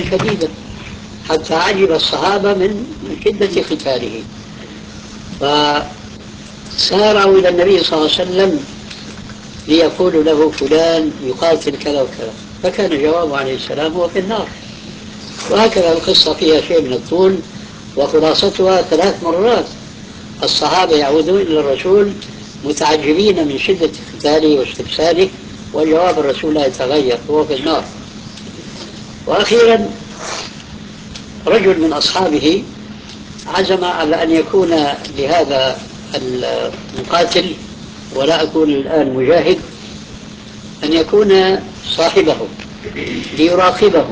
شديدا حتى عجب الصحابة من شدة قتاله، فسارعوا إلى النبي صلى الله عليه وسلم ليقولوا له فلان يقاتل كذا وكذا، فكان جوابه عليه السلام هو في النار. وهكذا القصة فيها شيء من الطول، وخلاصتها 3 مرات الصحابة يعودون إلى الرسول متعجبين من شدة قتاله واستفساله، وجواب الرسول لا يتغير، هو في النار. وأخيرا رجل من أصحابه عزم على أن يكون لهذا المقاتل، ولا أكون الآن مجاهد، أن يكون صاحبه ليراقبه.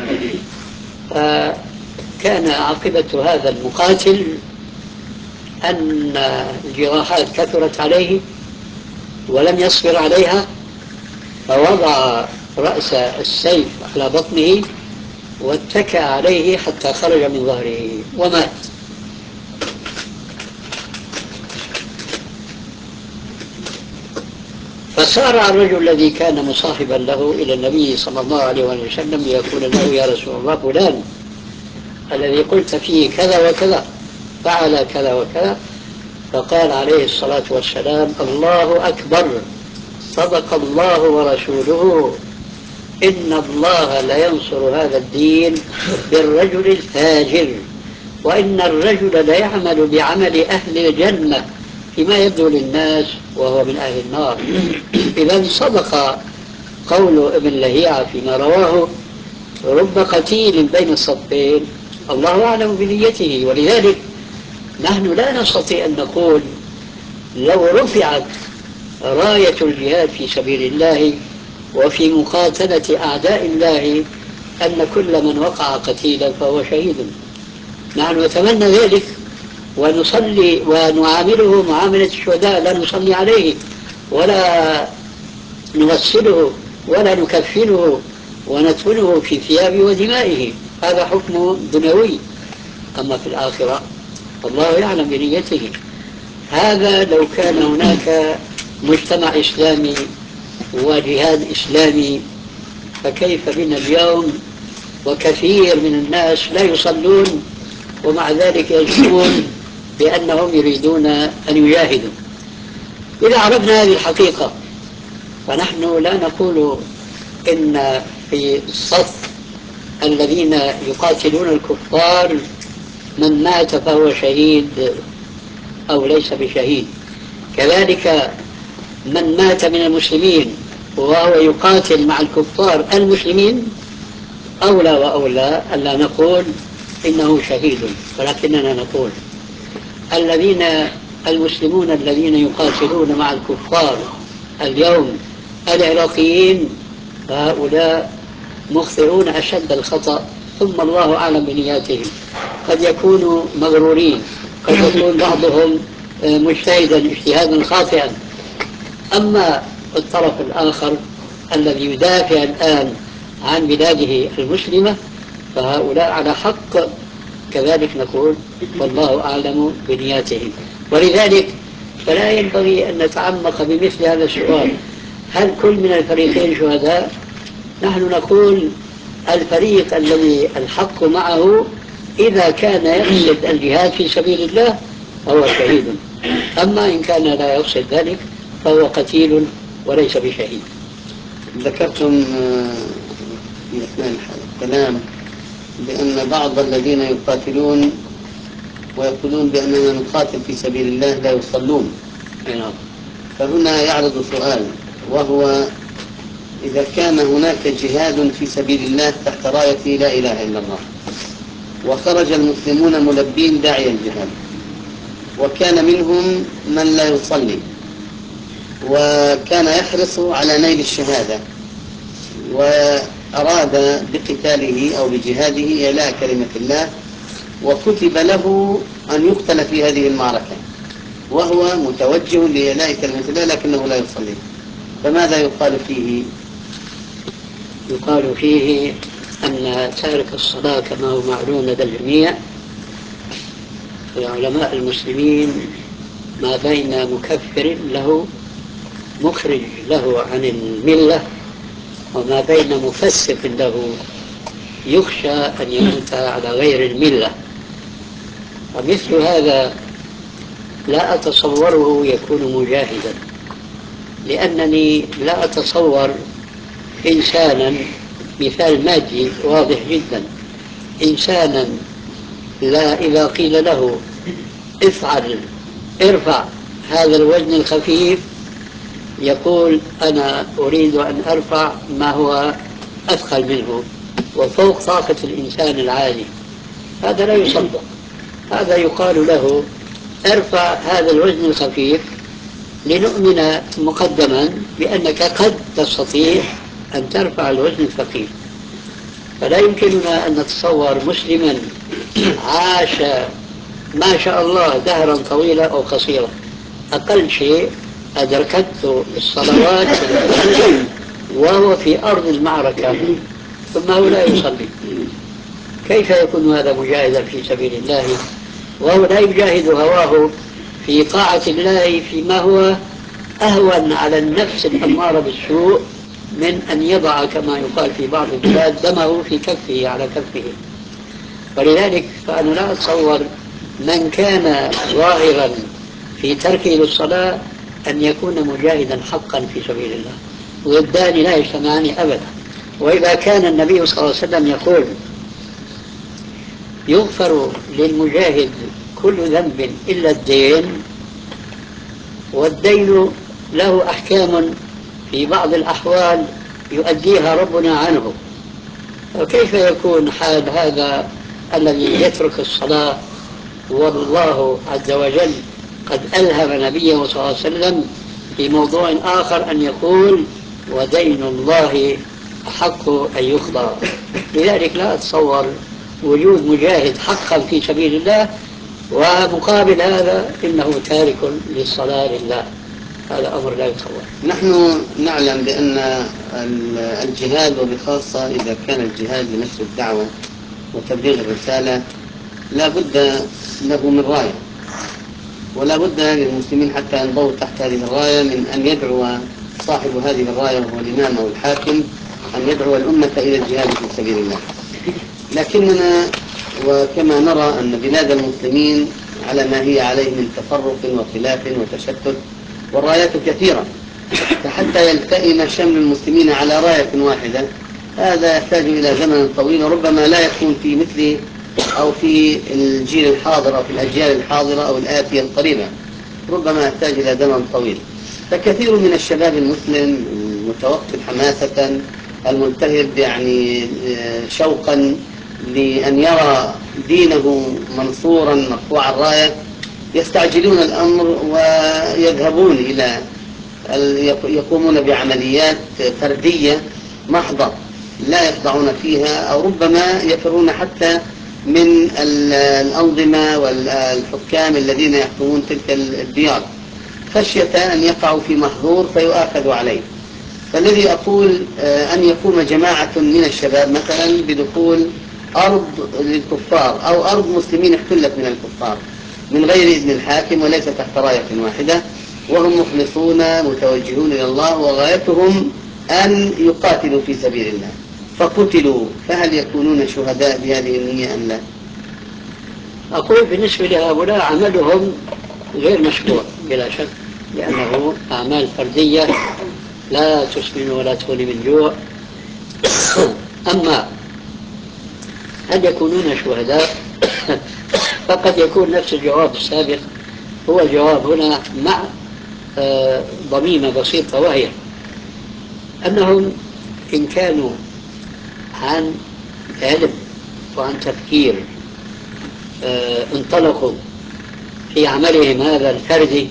فكان عاقبة هذا المقاتل أن الجراحات كثرت عليه ولم يصبر عليها، فوضع رأس السيف على بطنه واتكأ عليه حتى خرج من ظهره ومات. فسارع الرجل الذي كان مصاحبا له إلى النبي صلى الله عليه وسلم ليقول له: يا رسول الله، فلان الذي قلت فيه كذا وكذا فعل كذا وكذا. فقال عليه الصلاة والسلام: الله أكبر، صدق الله ورسوله، إن الله لينصر هذا الدين بالرجل الفاجر، وإن الرجل ليعمل بعمل أهل الجنة فيما يبدو للناس وهو من أهل النار. إذا صدق قول ابن لهيعة فيما رواه: رب قتيل بين الصفين الله أعلم بنيته. ولذلك نحن لا نستطيع أن نقول لو رفعت راية الجهاد في سبيل الله وفي مقاتلة أعداء الله أن كل من وقع قتيلا فهو شهيد. نحن نتمنى ذلك ونصلي ونعامله معاملة الشهداء، لا نصلي عليه ولا نغسله ولا نكفنه وندفنه في ثيابه ودمائه، هذا حكم دنيوي. أما في الآخرة الله يعلم بنيته. هذا لو كان هناك مجتمع إسلامي وجهاد إسلامي، فكيف بنا اليوم وكثير من الناس لا يصلون ومع ذلك يجزمون بأنهم يريدون أن يجاهدوا. إذا عرفنا هذه الحقيقة فنحن لا نقول إن في الصف الذين يقاتلون الكفار من مات فهو شهيد أو ليس بشهيد، كذلك من مات من المسلمين وهو يقاتل مع الكفار المسلمين أولى وأولى ألا نقول إنه شهيد، ولكننا نقول المسلمون الذين يقاتلون مع الكفار اليوم العراقيين، فهؤلاء مخطئون أشد الخطأ، ثم الله أعلم بنياتهم. قد يكونوا مغرورين، قد يكون بعضهم مجتهدا اجتهادا خاطئا. أما الطرف الآخر الذي يدافع الآن عن بلاده المسلمة فهؤلاء على حق، كذلك نقول والله أعلم بنياتهم. ولذلك فلا ينبغي أن نتعمق بمثل هذا السؤال: هل كل من الفريقين شهداء؟ نحن نقول الفريق الذي الحق معه إذا كان يقصد الجهاد في سبيل الله فهو شهيد، أما إن كان لا يقصد ذلك فهو قتيل وليس بشهيد. ذكرتم في أثناء الكلام بأن بعض الذين يقاتلون ويقولون بأننا نقاتل في سبيل الله لا يصلون. فهنا يعرض سؤال، وهو: إذا كان هناك جهاد في سبيل الله تحت راية لا إله إلا الله، وخرج المسلمون ملبين داعي الجهاد، وكان منهم من لا يصلي وكان يحرص على نيل الشهادة وأراد بقتاله أو بجهاده إعلاء كلمة الله، وكتب له أن يقتل في هذه المعركة وهو متوجه لإعلاء كلمة الله لكنه لا يصلي، فماذا يقال فيه؟ يقال فيه أن تارك الصلاة كما هو معلوم لدى الجميع علماء المسلمين ما بين مكفر له مخرج له عن الملة وما بين مفسق له يخشى أن يموت على غير الملة. ومثل هذا لا أتصوره يكون مجاهدا، لأنني لا أتصور إنسانا، مثال مادي واضح جدا، إنسانا لا إذا قيل له افعل ارفع هذا الوزن الخفيف يقول أنا أريد أن أرفع ما هو أثقل منه وفوق طاقة الإنسان العالي. هذا لا يصدق. هذا يقال له ارفع هذا الوزن الخفيف لنؤمن مقدما بأنك قد تستطيع أن ترفع الوزن الثقيل. فلا يمكننا أن نتصور مسلما عاش ما شاء الله دهرا طويلا أو قصيرا، أقل شيء أدركته الصلوات وهو في أرض المعركة ثم هو لا يصلي. كيف يكون هذا مجاهدا في سبيل الله وهو لا يجاهد هواه في طاعة الله فيما هو أهون على النفس الأمارة بالسوء من أن يضع كما يقال في بعض البلاد دمه في كفه على كفه؟ ولذلك فأنا لا أتصور من كان ظاهرا في تركه للصلاة أن يكون مجاهدا حقا في سبيل الله. ضدان لا يجتمعان أبدا. وإذا كان النبي صلى الله عليه وسلم يقول يغفر للمجاهد كل ذنب إلا الدين، والدين له أحكام في بعض الأحوال يؤديها ربنا عنه، وكيف يكون حال هذا الذي يترك الصلاة والله عز وجل قد ألهم نبيه صلى الله عليه وسلم في موضوع آخر أن يقول ودين الله أحق أن يقضى؟ لذلك لا أتصور وجود مجاهد حقا في سبيل الله ومقابل هذا إنه تارك للصلاة لله. هذا أمر لا يتصور. نحن نعلم بأن الجهاد وبخاصة إذا كان الجهاد لنشر الدعوة وتبليغ الرسالة لا بد له من راية، ولا بد للمسلمين حتى ينضووا تحت هذه الراية من أن يدعو صاحب هذه الراية وهو الإمام أو الحاكم أن يدعو الأمة إلى الجهاد في سبيل الله. لكننا وكما نرى أن بلاد المسلمين على ما هي عليه من تفرق وخلاف وتشتت والرايات كثيرة، فحتى يلتئم شمل المسلمين على راية واحدة هذا يحتاج إلى زمن طويل، وربما لا يكون في مثل أو في الجيل الحاضر أو في الأجيال الحاضرة أو الآتية القريبة، ربما يحتاج إلى زمن طويل. فكثير من الشباب المسلم المتوقد حماسة الملتهب يعني شوقا لأن يرى دينه منصورا مرفوع الراية يستعجلون الأمر ويذهبون إلى يقومون بعمليات فردية محضة لا يخضعون فيها، أو ربما يفرون حتى من الأنظمة والحكام الذين يحكمون تلك الديار خشية أن يقعوا في محظور فيؤاخذوا عليه. فالذي أقول أن يقوم جماعة من الشباب مثلا بدخول أرض للكفار أو أرض مسلمين احتلت من الكفار من غير إذن الحاكم وليس تحت راية واحدة، وهم مخلصون متوجهون إلى الله وغايتهم أن يقاتلوا في سبيل الله فقتلوا، فهل يكونون شهداء بهذه النية أم لا؟ أقول بالنسبة لهؤلاء عملهم غير مشروع بلا شك، لأنه أعمال فردية لا تسمن ولا تغني من جوع. أما هل يكونون شهداء فقد يكون نفس الجواب السابق هو الجواب هنا مع ضميمة بسيطة، وهي أنهم إن كانوا عن علم وعن تفكير انطلقوا في عملهم هذا الفردي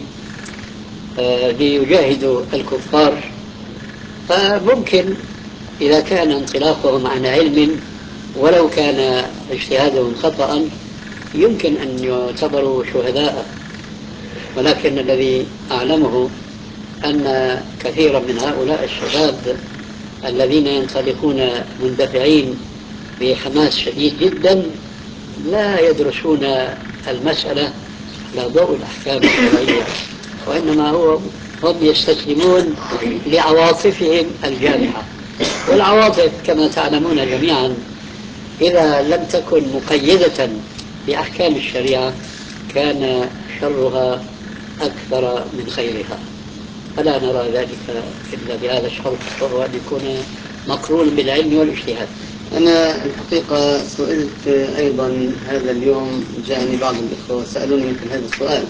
ليجاهدوا الكفار، فممكن إذا كان انطلاقهم عن علم ولو كان اجتهادهم خطأ يمكن أن يعتبروا شهداء. ولكن الذي أعلمه أن كثيرا من هؤلاء الشباب الذين ينطلقون مندفعين بحماس شديد جدا لا يدرسون المسألة على ضوء الأحكام الشرعية، وإنما هم يستسلمون لعواطفهم الجارحة. والعواطف كما تعلمون جميعا إذا لم تكن مقيدة بأحكام الشريعة كان شرها أكثر من خيرها، فلا نرى ذلك إلا بهذا الشرط، وهو أن يكون مقرون بالعلم والاجتهاد. أنا الحقيقة سئلت أيضا هذا اليوم، جاءني بعض الإخوة سألوني مثل هذا السؤال،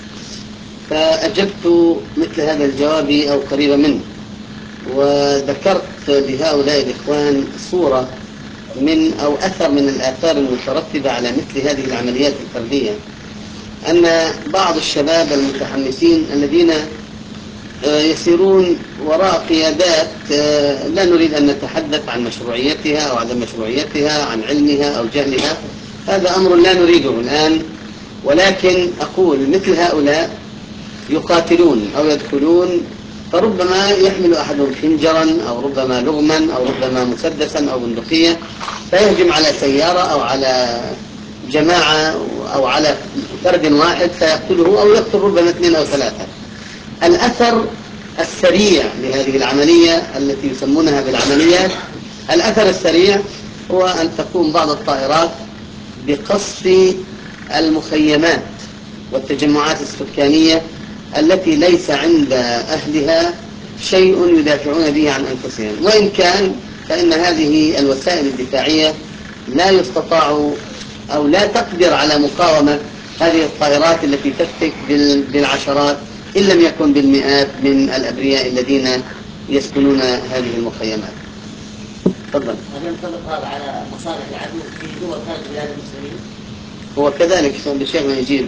فأجبت مثل هذا الجواب أو قريبا منه، وذكرت لهؤلاء الإخوان صورة من أو أثر من الآثار المترتبة على مثل هذه العمليات الفردية، أن بعض الشباب المتحمسين الذين يسيرون وراء قيادات لا نريد أن نتحدث عن مشروعيتها أو عدم مشروعيتها، عن علمها أو جهلها، هذا أمر لا نريده الآن، ولكن أقول مثل هؤلاء يقاتلون أو يدخلون، فربما يحمل أحدهم خنجرا أو ربما لغما أو ربما مسدسا أو بندقية، فيهجم على سيارة أو على جماعة أو على فرد واحد فيقتله أو يقتل ربما 2 أو 3. الأثر السريع لهذه العملية التي يسمونها بالعمليات، الأثر السريع هو أن تقوم بعض الطائرات بقصف المخيمات والتجمعات السكانية التي ليس عند أهلها شيء يدافعون به عن أنفسهم، وإن كان فإن هذه الوسائل الدفاعية لا يستطاع أو لا تقدر على مقاومة هذه الطائرات التي تفتك بالعشرات إن لم يكن بالمئات من الأبرياء الذين يسكنون هذه المخيمات. تفضل. هل ينطبق هذا على مصالح العدو في دول خارج بلاد المسلمين؟ هو كذلك بشيخنا يجيب.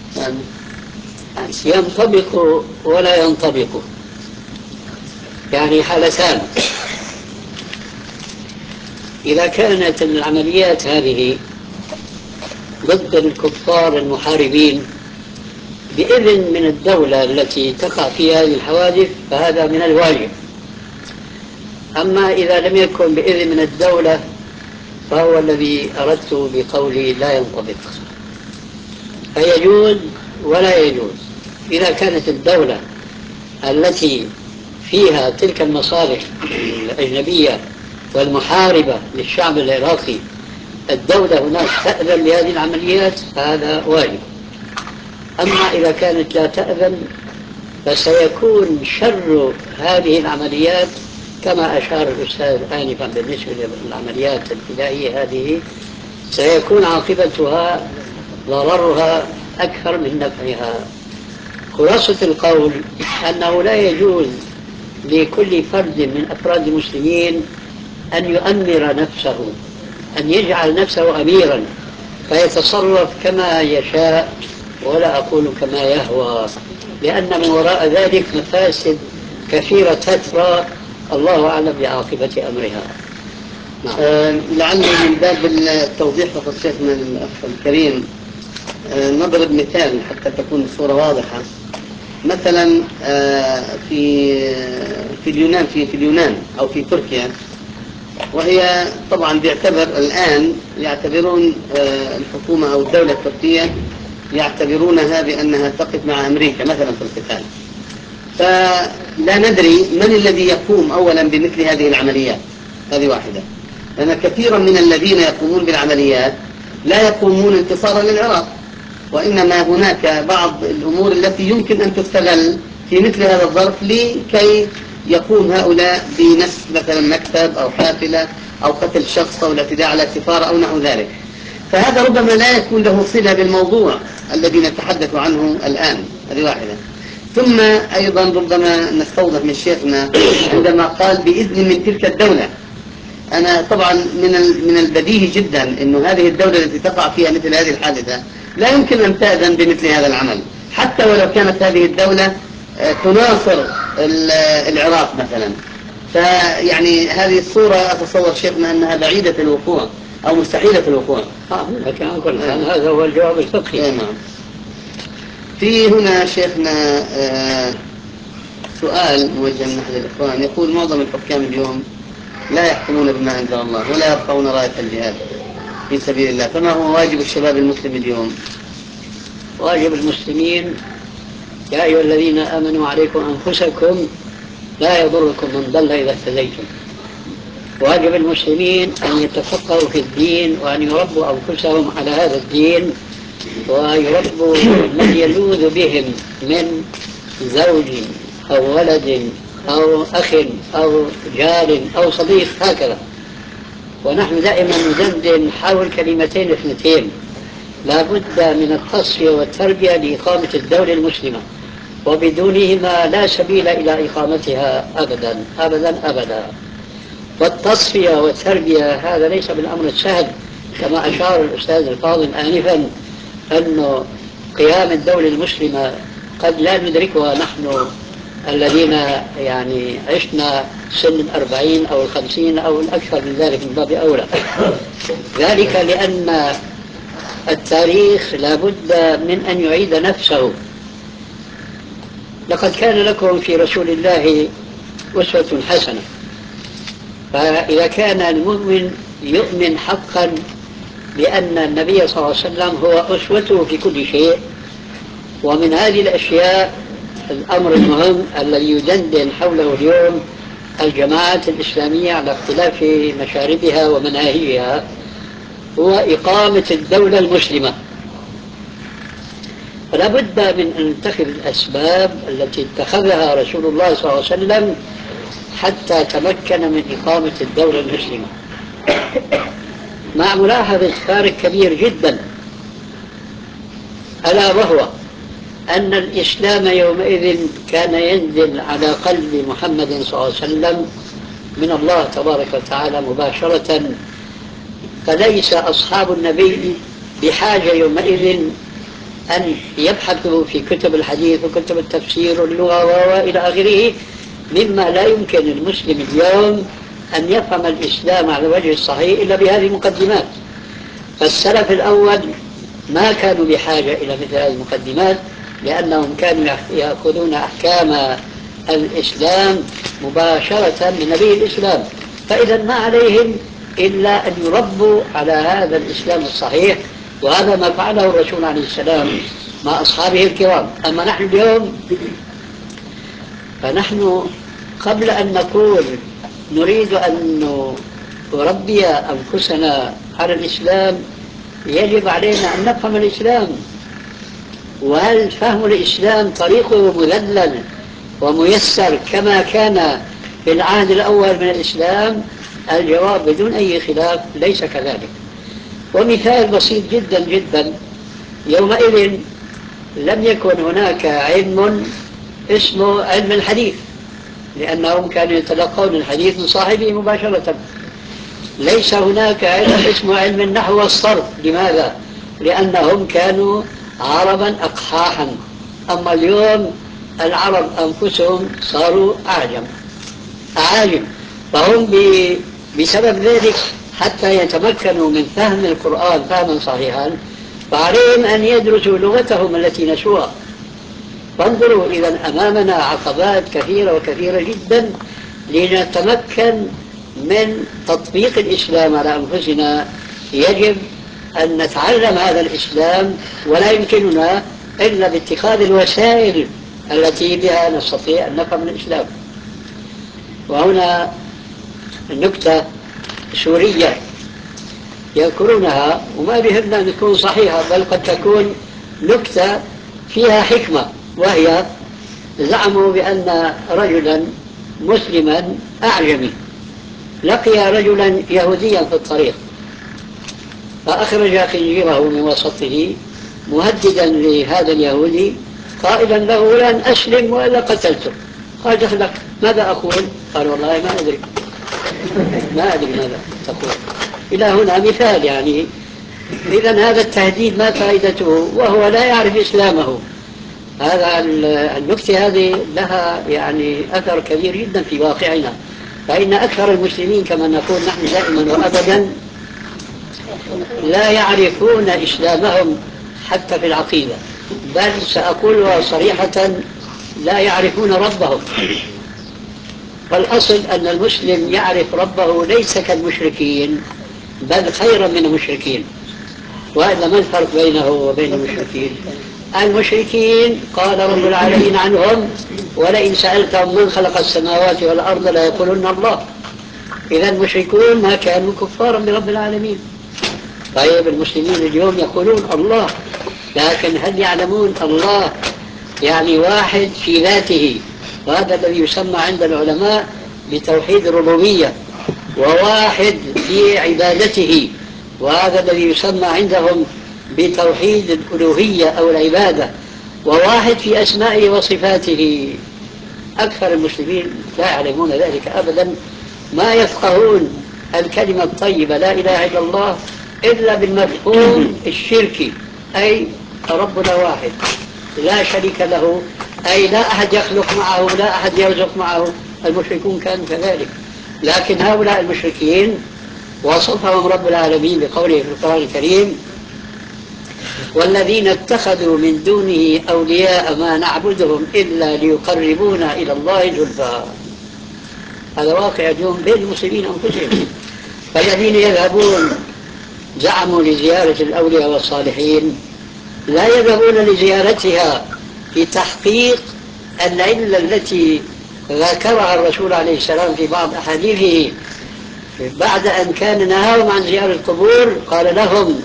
ينطبق ولا ينطبق، يعني حالتان. إذا كانت العمليات هذه ضد الكفار المحاربين بإذن من الدولة التي تقع فيها هذه الحوادث فهذا من الواجب. أما إذا لم يكن بإذن من الدولة فهو الذي أردت بقولي لا ينطبق، فيجوز ولا يجوز. إذا كانت الدولة التي فيها تلك المصالح الأجنبية والمحاربة للشعب العراقي الدولة هناك تأذن لهذه العمليات فهذا واجب. أما إذا كانت لا تأذن فسيكون شر هذه العمليات كما أشار الأستاذ آنفا بالنسبة للعمليات الفدائية هذه، سيكون عاقبتها ضررها أكثر من نفعها. خلاصة القول أنه لا يجوز لكل فرد من أفراد المسلمين أن يؤمر نفسه، أن يجعل نفسه أميرا فيتصرف كما يشاء، ولا أقول كما يهوى، لأن من وراء ذلك مفاسد كثيرة تترى، الله أعلم بعاقبة أمرها. لعل من باب التوضيح فقط شيخنا الأخ الكريم نضرب مثال حتى تكون الصورة واضحة. مثلا في اليونان أو في تركيا، وهي طبعا الآن يعتبرون الحكومة أو الدولة التركية يعتبرونها بأنها تقف مع أمريكا مثلا في القتال، فلا ندري من الذي يقوم أولا بمثل هذه العمليات. هذه واحدة، لأن كثيرا من الذين يقومون بالعمليات لا يقومون انتصارا للعراق، وإنما هناك بعض الأمور التي يمكن أن تستغل في مثل هذا الظرف لكي يقوم هؤلاء بنسف مثلا مكتب أو حافلة أو قتل شخص أو الاعتداء على سفارة أو نحو ذلك. فهذا ربما لا يكون له صلة بالموضوع الذي نتحدث عنه الآن. هذه واحدة. ثم أيضا ربما نستوضح من شيخنا عندما قال بإذن من تلك الدولة. أنا طبعا من البديهي جدا أن هذه الدولة التي تقع فيها مثل هذه الحادثة لا يمكن أن تأذن بمثل هذا العمل، حتى ولو كانت هذه الدولة تناصر العراق مثلا. فيعني هذه الصورة أتصور شيخنا أنها بعيدة الوقوع أو مستحيلة الوقوع. لكن أقول هذا هو الجواب الفقهي. نعم. في هنا شيخنا سؤال موجه من أحد الإخوان، يقول معظم الحكام اليوم لا يحكمون بما أنزل الله ولا يرفعون راية الجهاد في سبيل الله، فما هو واجب الشباب المسلم اليوم؟ واجب المسلمين: يا أيها الذين آمنوا عليكم أنفسكم لا يضركم من ضل إذا اهتديتم. واجب المسلمين أن يتفقهوا في الدين وأن يربوا أنفسهم على هذا الدين، ويربوا من يلوذ بهم من زوج أو ولد أو أخ أو جار أو صديق هكذا. ونحن دائما ندندن حول كلمتين اثنتين: لا بد من التصفية والتربية لإقامة الدولة المسلمة، وبدونهما لا سبيل إلى إقامتها أبدا أبدا أبدا. والتصفية والتربية هذا ليس بالأمر السهل، كما أشار الأستاذ الفاضل آنفا أنه قيام الدولة المسلمة قد لا ندركها نحن الذين يعني عشنا سن 40 أو 50 أو الأكثر من ذلك من باب أولى. ذلك لأن التاريخ لا بد من أن يعيد نفسه. لقد كان لكم في رسول الله أسوة حسنة، فإذا كان المؤمن يؤمن حقا بأن النبي صلى الله عليه وسلم هو أسوته في كل شيء، ومن هذه الأشياء الأمر المهم الذي يدندن حوله اليوم الجماعات الإسلامية على اختلاف مشاربها ومناهجها، هو إقامة الدولة المسلمة. فلا بد من أن نتخذ الأسباب التي اتخذها رسول الله صلى الله عليه وسلم حتى تمكن من إقامة الدولة المسلمة، مع ملاحظة فارق كبير جدا، ألا وهو أن الإسلام يومئذ كان ينزل على قلب محمد صلى الله عليه وسلم من الله تبارك وتعالى مباشرة، فليس أصحاب النبي بحاجة يومئذ أن يبحثوا في كتب الحديث وكتب التفسير واللغة وإلى آخره، مما لا يمكن المسلم اليوم أن يفهم الإسلام على الوجه الصحيح إلا بهذه المقدمات. فالسلف الأول ما كانوا بحاجة إلى مثل هذه المقدمات، لأنهم كانوا يأخذون أحكام الإسلام مباشرة من نبي الإسلام، فإذا ما عليهم إلا أن يربوا على هذا الإسلام الصحيح، وهذا ما فعله الرسول عليه السلام مع أصحابه الكرام. أما نحن اليوم فنحن قبل أن نقول نريد أن نربي أنفسنا على الإسلام يجب علينا أن نفهم الإسلام، وهل فهم الإسلام طريقه مذلل وميسر كما كان في العهد الأول من الإسلام؟ الجواب بدون أي خلاف ليس كذلك. ومثال بسيط جدا جدا: يومئذ لم يكن هناك علم اسمه علم الحديث، لأنهم كانوا يتلقون الحديث من صاحبه مباشرة. ليس هناك علم اسمه علم النحو والصرف. لماذا؟ لأنهم كانوا عربا أقحاحا. أما اليوم العرب أنفسهم صاروا أعاجم، فهم بسبب ذلك حتى يتمكنوا من فهم القرآن فهما صحيحا فعليهم أن يدرسوا لغتهم التي نسوها. فانظروا، إذا أمامنا عقبات كثيرة وكثيرة جدا لنتمكن من تطبيق الإسلام على أنفسنا. يجب أن نتعلم هذا الإسلام، ولا يمكننا إلا باتخاذ الوسائل التي بها نستطيع أن نفهم الإسلام. وهنا نكتة سورية يذكرونها وما بهمنا أن تكون صحيحة، بل قد تكون نكتة فيها حكمة، وهي زعموا بأن رجلا مسلما أعجمي لقي رجلا يهوديا في الطريق، فأخرج خنجره من وسطه مهددا لهذا اليهودي قائلا له: لن أسلم وإلا قتلته. قال: دخلك ماذا أقول؟ قال: والله ما أدري ماذا تقول. إلى هنا مثال يعني. إذن هذا التهديد ما فائدته وهو لا يعرف إسلامه؟ هذا النكتة هذه لها يعني أثر كبير جدا في واقعنا، فإن أكثر المسلمين كما نقول نحن دائما وأبدا لا يعرفون إسلامهم حتى في العقيدة، بل سأقولها صريحة لا يعرفون ربهم. فالأصل أن المسلم يعرف ربه ليس كالمشركين بل خيرا من المشركين. وإلا ما الفرق بينه وبين المشركين؟ المشركين قال رب العالمين عنهم: ولئن سألتهم من خلق السماوات والأرض ليقولن الله. إذا المشركون ما كانوا كفارا برب العالمين. طيب المسلمين اليوم يقولون الله، لكن هل يعلمون الله يعني واحد في ذاته، وهذا الذي يسمى عند العلماء بتوحيد الربوبية، وواحد في عبادته، وهذا الذي يسمى عندهم بتوحيد الألوهية أو العبادة، وواحد في أسمائه وصفاته. أكثر المسلمين لا يعلمون ذلك أبدا، ما يفقهون الكلمة الطيبة لا إله إلا الله إلا بالمفهوم الشركي، أي ربنا واحد لا شريك له، أي لا أحد يخلق معه، لا أحد يرزق معه. المشركون كانوا كذلك، لكن هؤلاء المشركين وصفهم رب العالمين بقوله في القرآن الكريم: والذين اتخذوا من دونه أولياء ما نعبدهم إلا ليقربونا إلى الله زلفى. هذا واقع اليوم بين المسلمين أنفسهم. فالذين يذهبون زعموا لزيارة الأولياء والصالحين لا يذهبون لزيارتها في تحقيق العلة التي ذكرها الرسول عليه السلام في بعض أحاديثه بعد أن كان نهاهم عن زيارة القبور، قال لهم: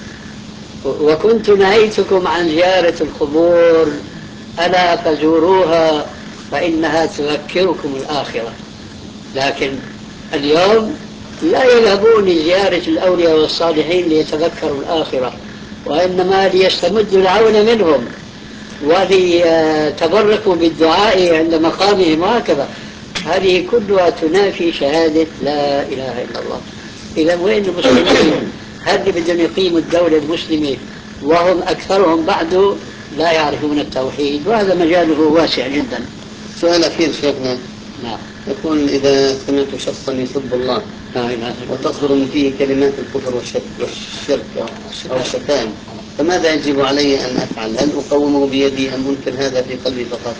وكنت نهيتكم عن زيارة القبور ألا فزوروها فإنها تذكركم الآخرة. لكن اليوم لا يذهبون لزيارة الأولياء والصالحين ليتذكروا الآخرة، وإنما ليستمدوا العون منهم وليتبركوا بالدعاء عند مقامهم وهكذا. هذه كلها تنافي شهادة لا إله إلا الله. إذا وين المسلمين؟ هل بدهم يقيموا الدولة المسلمة وهم أكثرهم بعد لا يعرفون التوحيد؟ وهذا مجاله واسع جدا. سؤال أخير شيخنا. نعم. يقول: إذا سمعت شخصا يسب الله وتصدر من فيه كلمات الكفر والشرك أو الشتائم، فماذا يجب علي أن أفعل؟ هل أقومه بيدي أم أنكر هذا في قلبي فقط؟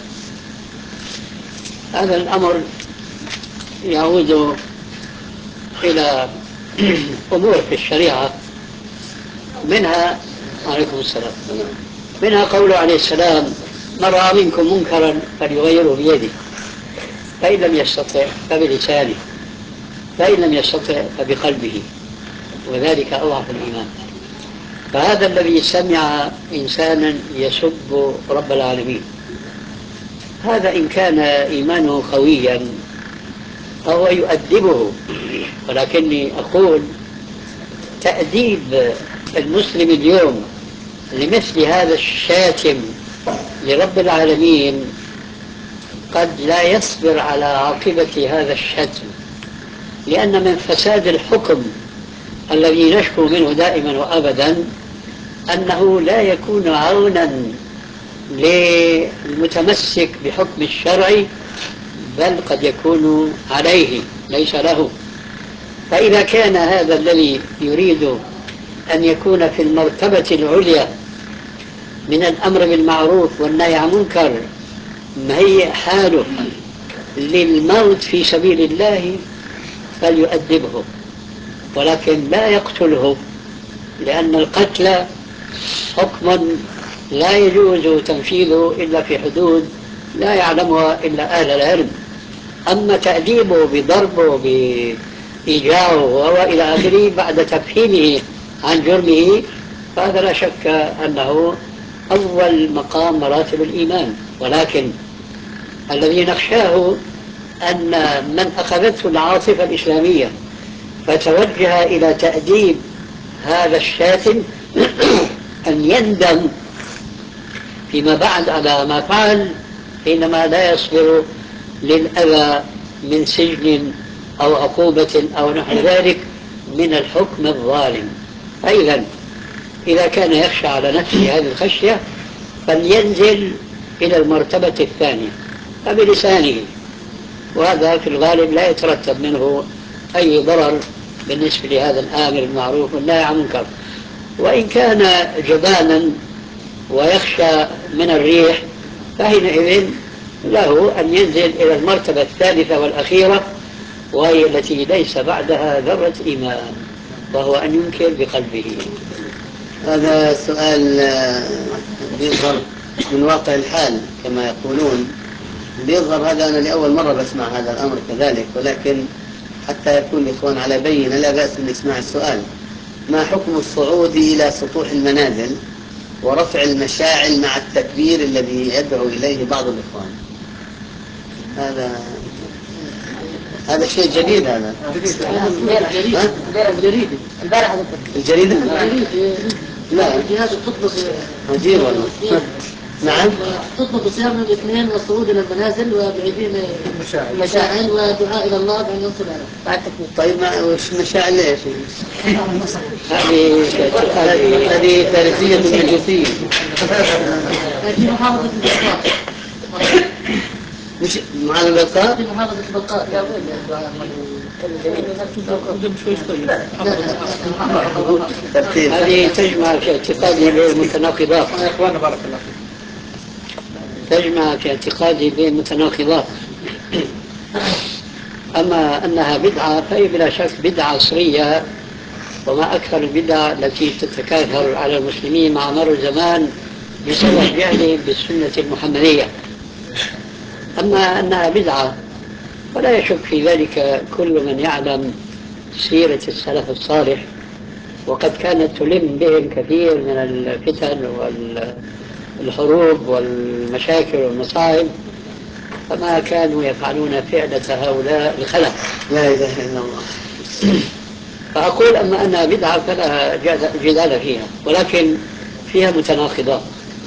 هذا الأمر يعود إلى أمور في الشريعة، منها عليكم السلام، منها قوله عليه السلام: من رأى منكم منكرا فليغيره بيده، فإن لم يستطع فبلسانه، فإن لم يستطع فبقلبه، وذلك أضعف الإيمان. فهذا الذي سمع إنسانا يسب رب العالمين، هذا إن كان إيمانه قويا فهو يؤدبه، ولكني أقول تأديب المسلم اليوم لمثل هذا الشاتم لرب العالمين قد لا يصبر على عاقبة هذا الشتم، لأن من فساد الحكم الذي نشكو منه دائما وأبدا أنه لا يكون عونا للمتمسك بحكم الشرع، بل قد يكون عليه ليس له. فإذا كان هذا الذي يريد أن يكون في المرتبة العليا من الأمر بالمعروف والنهي عن المنكر مهيئ حاله للموت في سبيل الله فليؤدبه، ولكن لا يقتله، لأن القتل حكم لا يجوز تنفيذه إلا في حدود لا يعلمها إلا أهل العلم. أما تأديبه بضربه بإيجاعه وإلى آخره بعد تفهيمه عن جرمه، فهذا لا شك أنه أول مقام مراتب الإيمان. ولكن الذي نخشاه أن من أخذته العاطفة الإسلامية فتوجه إلى تأديب هذا الشاتم أن يندم فيما بعد على ما فعل، حينما لا يصبر للأذى من سجن أو عقوبة أو نحو ذلك من الحكم الظالم. فإذا إذا كان يخشى على نفسه هذه الخشية فلينزل إلى المرتبة الثانية فبلسانه، وهذا في الغالب لا يترتب منه أي ضرر بالنسبة لهذا الآمر بالمعروف والنهي عن المنكر. وإن كان جبانا ويخشى من الريح فحينئذ له أن ينزل إلى المرتبة الثالثة والأخيرة، وهي التي ليس بعدها ذرة إيمان، وهو أن ينكر بقلبه. هذا سؤال بيظهر من واقع الحال كما يقولون. بيظهر هذا، أنا لأول مرة بسمع هذا الأمر كذلك، ولكن حتى يكون الإخوان على بينة لا بأس أن يسمع السؤال. ما حكم الصعود إلى سطوح المنازل ورفع المشاعل مع التكبير الذي يدعو إليه بعض الإخوان؟ هذا شيء جديد. هذا جديد البارحة الجريدة؟ لا الجهات تطلب عجيب والله. نعم تطلب صيام الاثنين والصعود الى المنازل وبعيدين المشاعل ودعاء الى الله بان ينصر عليه بعد التكبير. طيب ما وش مشاعل ليش؟ هذه ثالثية المجوسية. في محافظة البقاء. مش معنا البقاء؟ في محافظة البقاء يا وين هذه تجمع في اعتقادي بين المتناقضات. تجمع في اعتقادي بين المتناقضات. أما أنها بدعة فهي بلا شك بدعة عصرية، وما أكثر البدع التي تتكاثر على المسلمين مع مر الزمان بسبب جهلهم بالسنة المحمدية. أما أنها بدعة فلا يشك في ذلك كل من يعلم سيرة السلف الصالح، وقد كانت تلم بهم كثير من الفتن والحروب والمشاكل والمصائب، فما كانوا يفعلون فعلة هؤلاء الخلق. لا إله إلا الله. فأقول أما أنها بدعة فلا جدال فيها، ولكن فيها متناقضات.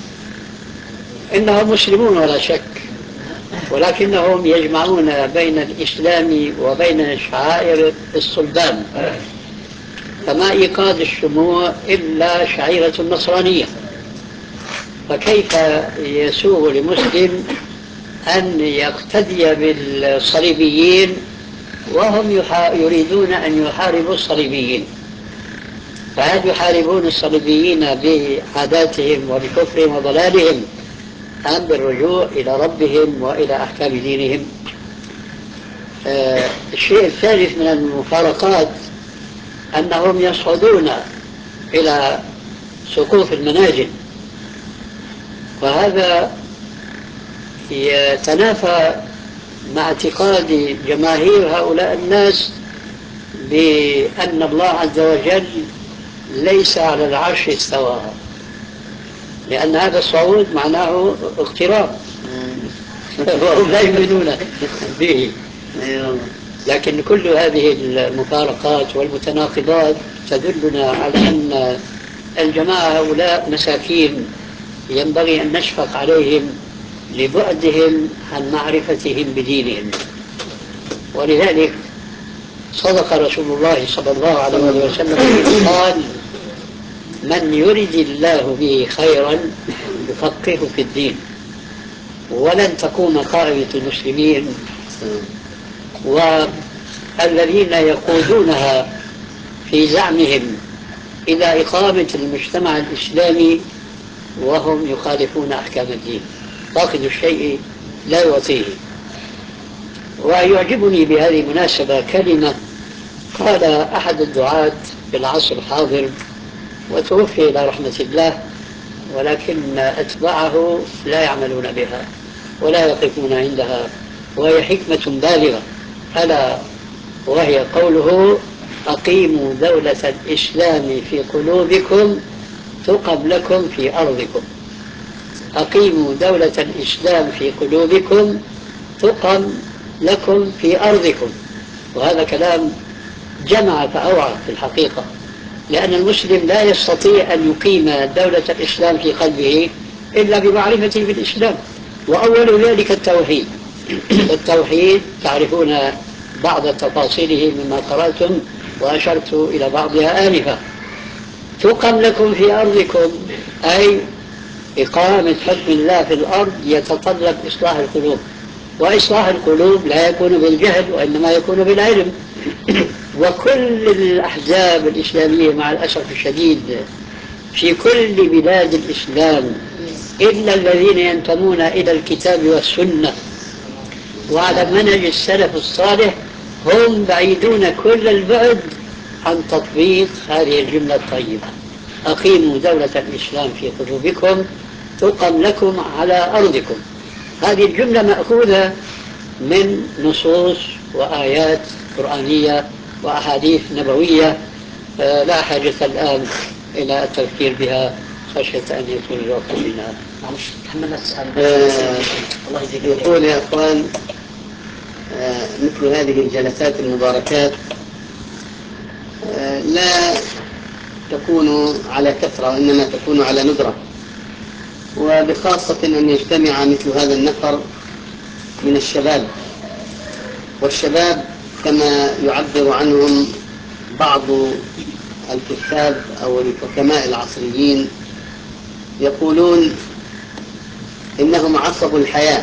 إنهم مسلمون ولا شك، ولكنهم يجمعون بين الإسلام وبين شعائر الصلبان، فما إيقاد الشموع إلا شعيرة النصرانية. فكيف يسوغ لمسلم أن يقتدي بالصليبيين وهم يريدون أن يحاربوا الصليبيين؟ فهل يحاربون الصليبيين بعاداتهم وبكفرهم وضلالهم أم بالرجوع إلى ربهم وإلى أحكام دينهم؟ الشيء الثالث من المفارقات أنهم يصعدون إلى سقوف المنازل، وهذا يتنافى مع اعتقاد جماهير هؤلاء الناس بأن الله عز وجل ليس على العرش استوى، لأن هذا الصعود معناه اقتراب وهم لا يؤمنون به. لكن كل هذه المفارقات والمتناقضات تدلنا على أن الجماعة هؤلاء مساكين ينبغي أن نشفق عليهم لبعدهم عن معرفتهم بدينهم. ولذلك صدق رسول الله صلى الله عليه وسلم قال: من يرد الله به خيرا يفقهه في الدين. ولن تقوم قائمة المسلمين والذين يقودونها في زعمهم إلى إقامة المجتمع الإسلامي وهم يخالفون أحكام الدين. فاقد الشيء لا يعطيه. ويعجبني بهذه المناسبة كلمة قال أحد الدعاة في العصر الحاضر وتوفي إلى رحمة الله، ولكن أتباعه لا يعملون بها ولا يقفون عندها، وهي حكمة بالغة، ألا وهي قوله: أقيموا دولة الإسلام في قلوبكم تقم لكم في أرضكم. أقيموا دولة الإسلام في قلوبكم تقم لكم في أرضكم. وهذا كلام جمع فأوعى في الحقيقة، لأن المسلم لا يستطيع أن يقيم دولة الإسلام في قلبه إلا بمعرفته بالإسلام، وأول ذلك التوحيد. التوحيد تعرفون بعض تفاصيله مما قرأتم وأشرت إلى بعضها آنفا. تقم لكم في أرضكم أي إقامة حكم الله في الأرض يتطلب إصلاح القلوب، وإصلاح القلوب لا يكون بالجهل وإنما يكون بالعلم. وكل الأحزاب الإسلامية مع الأسف الشديد في كل بلاد الإسلام إلا الذين ينتمون إلى الكتاب والسنة وعلى منهج السلف الصالح هم بعيدون كل البعد عن تطبيق هذه الجملة الطيبة: أقيموا دولة الإسلام في قلوبكم تقم لكم على أرضكم. هذه الجملة مأخوذة من نصوص وآيات قرآنية وأحاديث نبوية لا حاجة الآن إلى التفكير بها خشية أن يكون الوقت منا. معلش تحملنا السؤال. الله يجزيك. يقول يا أخوان مثل هذه الجلسات المباركات لا تكون على كثرة وإنما تكون على ندرة، وبخاصة أن يجتمع مثل هذا النفر من الشباب، والشباب كما يعبر عنهم بعض الكتاب أو الحكماء العصريين يقولون إنهم عصب الحياة،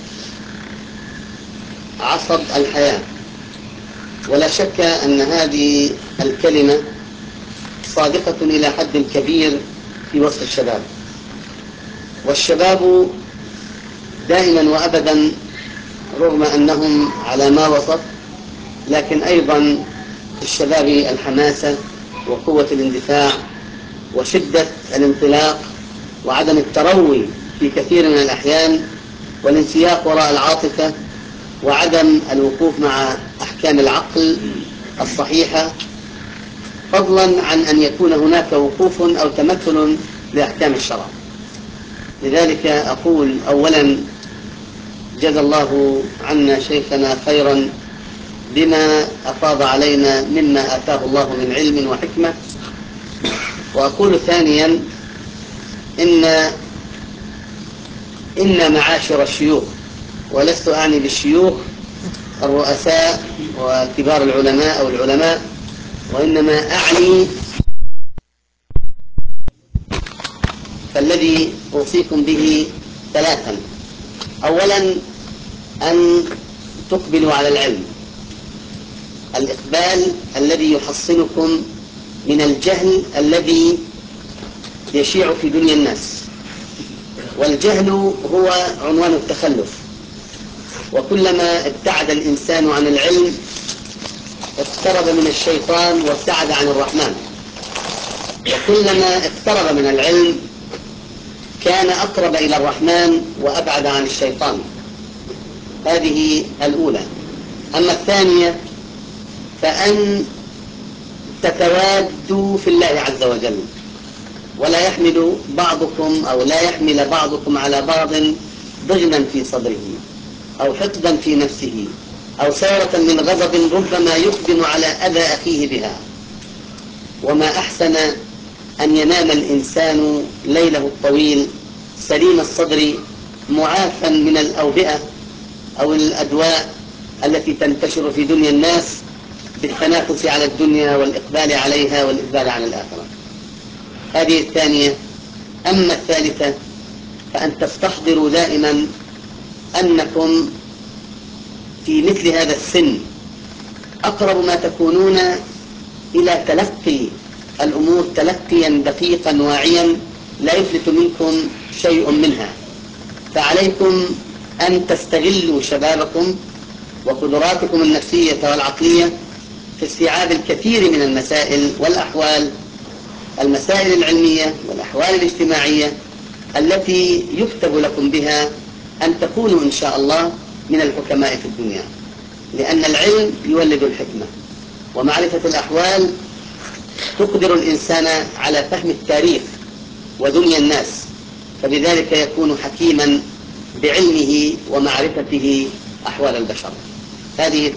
عصب الحياة. ولا شك أن هذه الكلمة صادقة إلى حد كبير في وسط الشباب، والشباب دائما وأبدا رغم أنهم على ما وصف، لكن أيضا في الشباب الحماسة وقوة الاندفاع وشدة الانطلاق وعدم التروي في كثير من الأحيان والانسياق وراء العاطفة وعدم الوقوف مع أحكام العقل الصحيحة، فضلا عن أن يكون هناك وقوف أو تمثل لأحكام الشرع. لذلك أقول أولا جزا الله عنا شيخنا خيرا بما أفاض علينا مما آتاه الله من علم وحكمة. وأقول ثانيا إن معاشر الشيوخ، ولست أعني بالشيوخ الرؤساء وكبار العلماء أو العلماء، وإنما أعني فالذي أوصيكم به ثلاثا: أولا أن تقبلوا على العلم، الإقبال الذي يحصنكم من الجهل الذي يشيع في دنيا الناس، والجهل هو عنوان التخلف، وكلما ابتعد الإنسان عن العلم اقترب من الشيطان وابتعد عن الرحمن، وكلما اقترب من العلم كان أقرب إلى الرحمن وأبعد عن الشيطان. هذه الأولى. أما الثانية فأن تتوادوا في الله عز وجل، ولا يحمل بعضكم أو لا يحمل بعضكم على بعض ضغنا في صدره أو حقدا في نفسه أو سارة من غضب ربما يقدم على أذى أخيه بها. وما أحسن أن ينام الإنسان ليله الطويل سليم الصدر معافا من الأوبئة أو الأدواء التي تنتشر في دنيا الناس بالتنافس على الدنيا والإقبال عليها والإقبال عن الآخرة. هذه الثانية. أما الثالثة فأن تستحضروا دائما أنكم في مثل هذا السن أقرب ما تكونون إلى تلقي الأمور تلقيا دقيقا واعيا لا يفلت منكم شيء منها، فعليكم أن تستغلوا شبابكم وقدراتكم النفسية والعقلية في استيعاب الكثير من المسائل والأحوال، المسائل العلمية والأحوال الاجتماعية التي يكتب لكم بها أن تكونوا إن شاء الله من الحكماء في الدنيا، لأن العلم يولد الحكمة، ومعرفة الأحوال تقدر الإنسان على فهم التاريخ ودنيا الناس، فبذلك يكون حكيما بعلمه ومعرفته أحوال البشر. هذه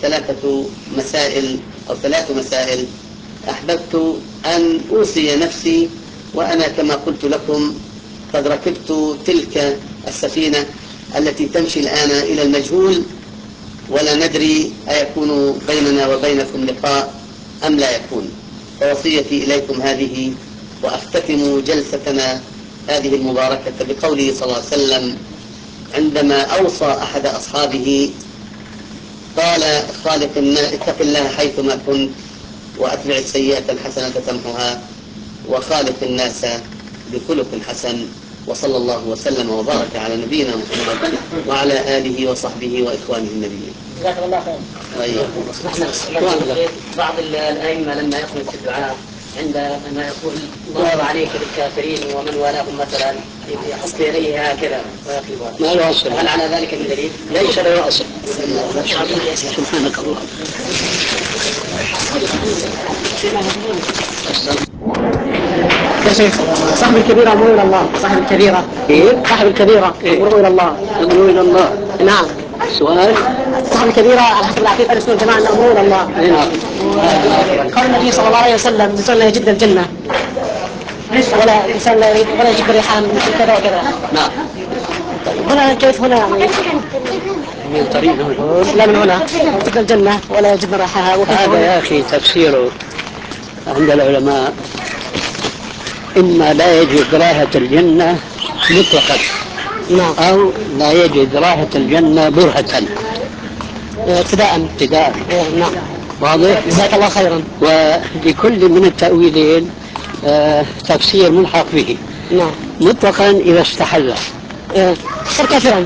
ثلاث مسائل أحببت أن أوصي نفسي، وأنا كما قلت لكم قد ركبت تلك السفينة التي تمشي الآن إلى المجهول، ولا ندري أيكون بيننا وبينكم لقاء أم لا يكون. فوصيتي إليكم هذه، وأختتم جلستنا هذه المباركة بقوله صلى الله عليه وسلم عندما أوصى أحد أصحابه قال: اتق الله حيثما كنت وأتبع السيئة الحسنة تمحها وخالق الناس بخلق حسن. وصلى الله وسلم وبارك على نبينا محمد وعلى آله وصحبه وإخوانه النبيين. جزاك الله خير. وإياكم. بعض الأئمة لما يخلص الدعاء عندما يقول الله عليك بالكافرين ومن والاهم مثلا يحط يديه هكذا ويقلبها ما له أصل. هل على ذلك من دليل؟ ليس له أصل. سبحانك الله. يا شيخ صاحب الكبيرة أمره إلى الله. صاحب الكبيرة صاحب الكبيرة أمره إلى الله. أمره إلى الله. نعم. السؤال صاحب الكبيرة على حسب العقيدة أهل السنة والجماعة أن أمره إلى الله. قال النبي صلى الله عليه وسلم الإنسان لا يجد الجنة ولا الإنسان ولا يجد الريحان مثل كذا وكذا. نعم. هنا كيف هنا يعني من طريق لا من هنا يجد الجنة ولا يجد ريحها. هذا يا أخي تفسيره عند العلماء إما لا يجد رائحة الجنة مطلقا أو لا يجد رائحة الجنة برهة ابتداء. نعم. واضح؟ جزاك الله خيرا. ولكل من التأويلين تفسير ملحق به. نعم. مطلقا إذا استحل صار كافرا.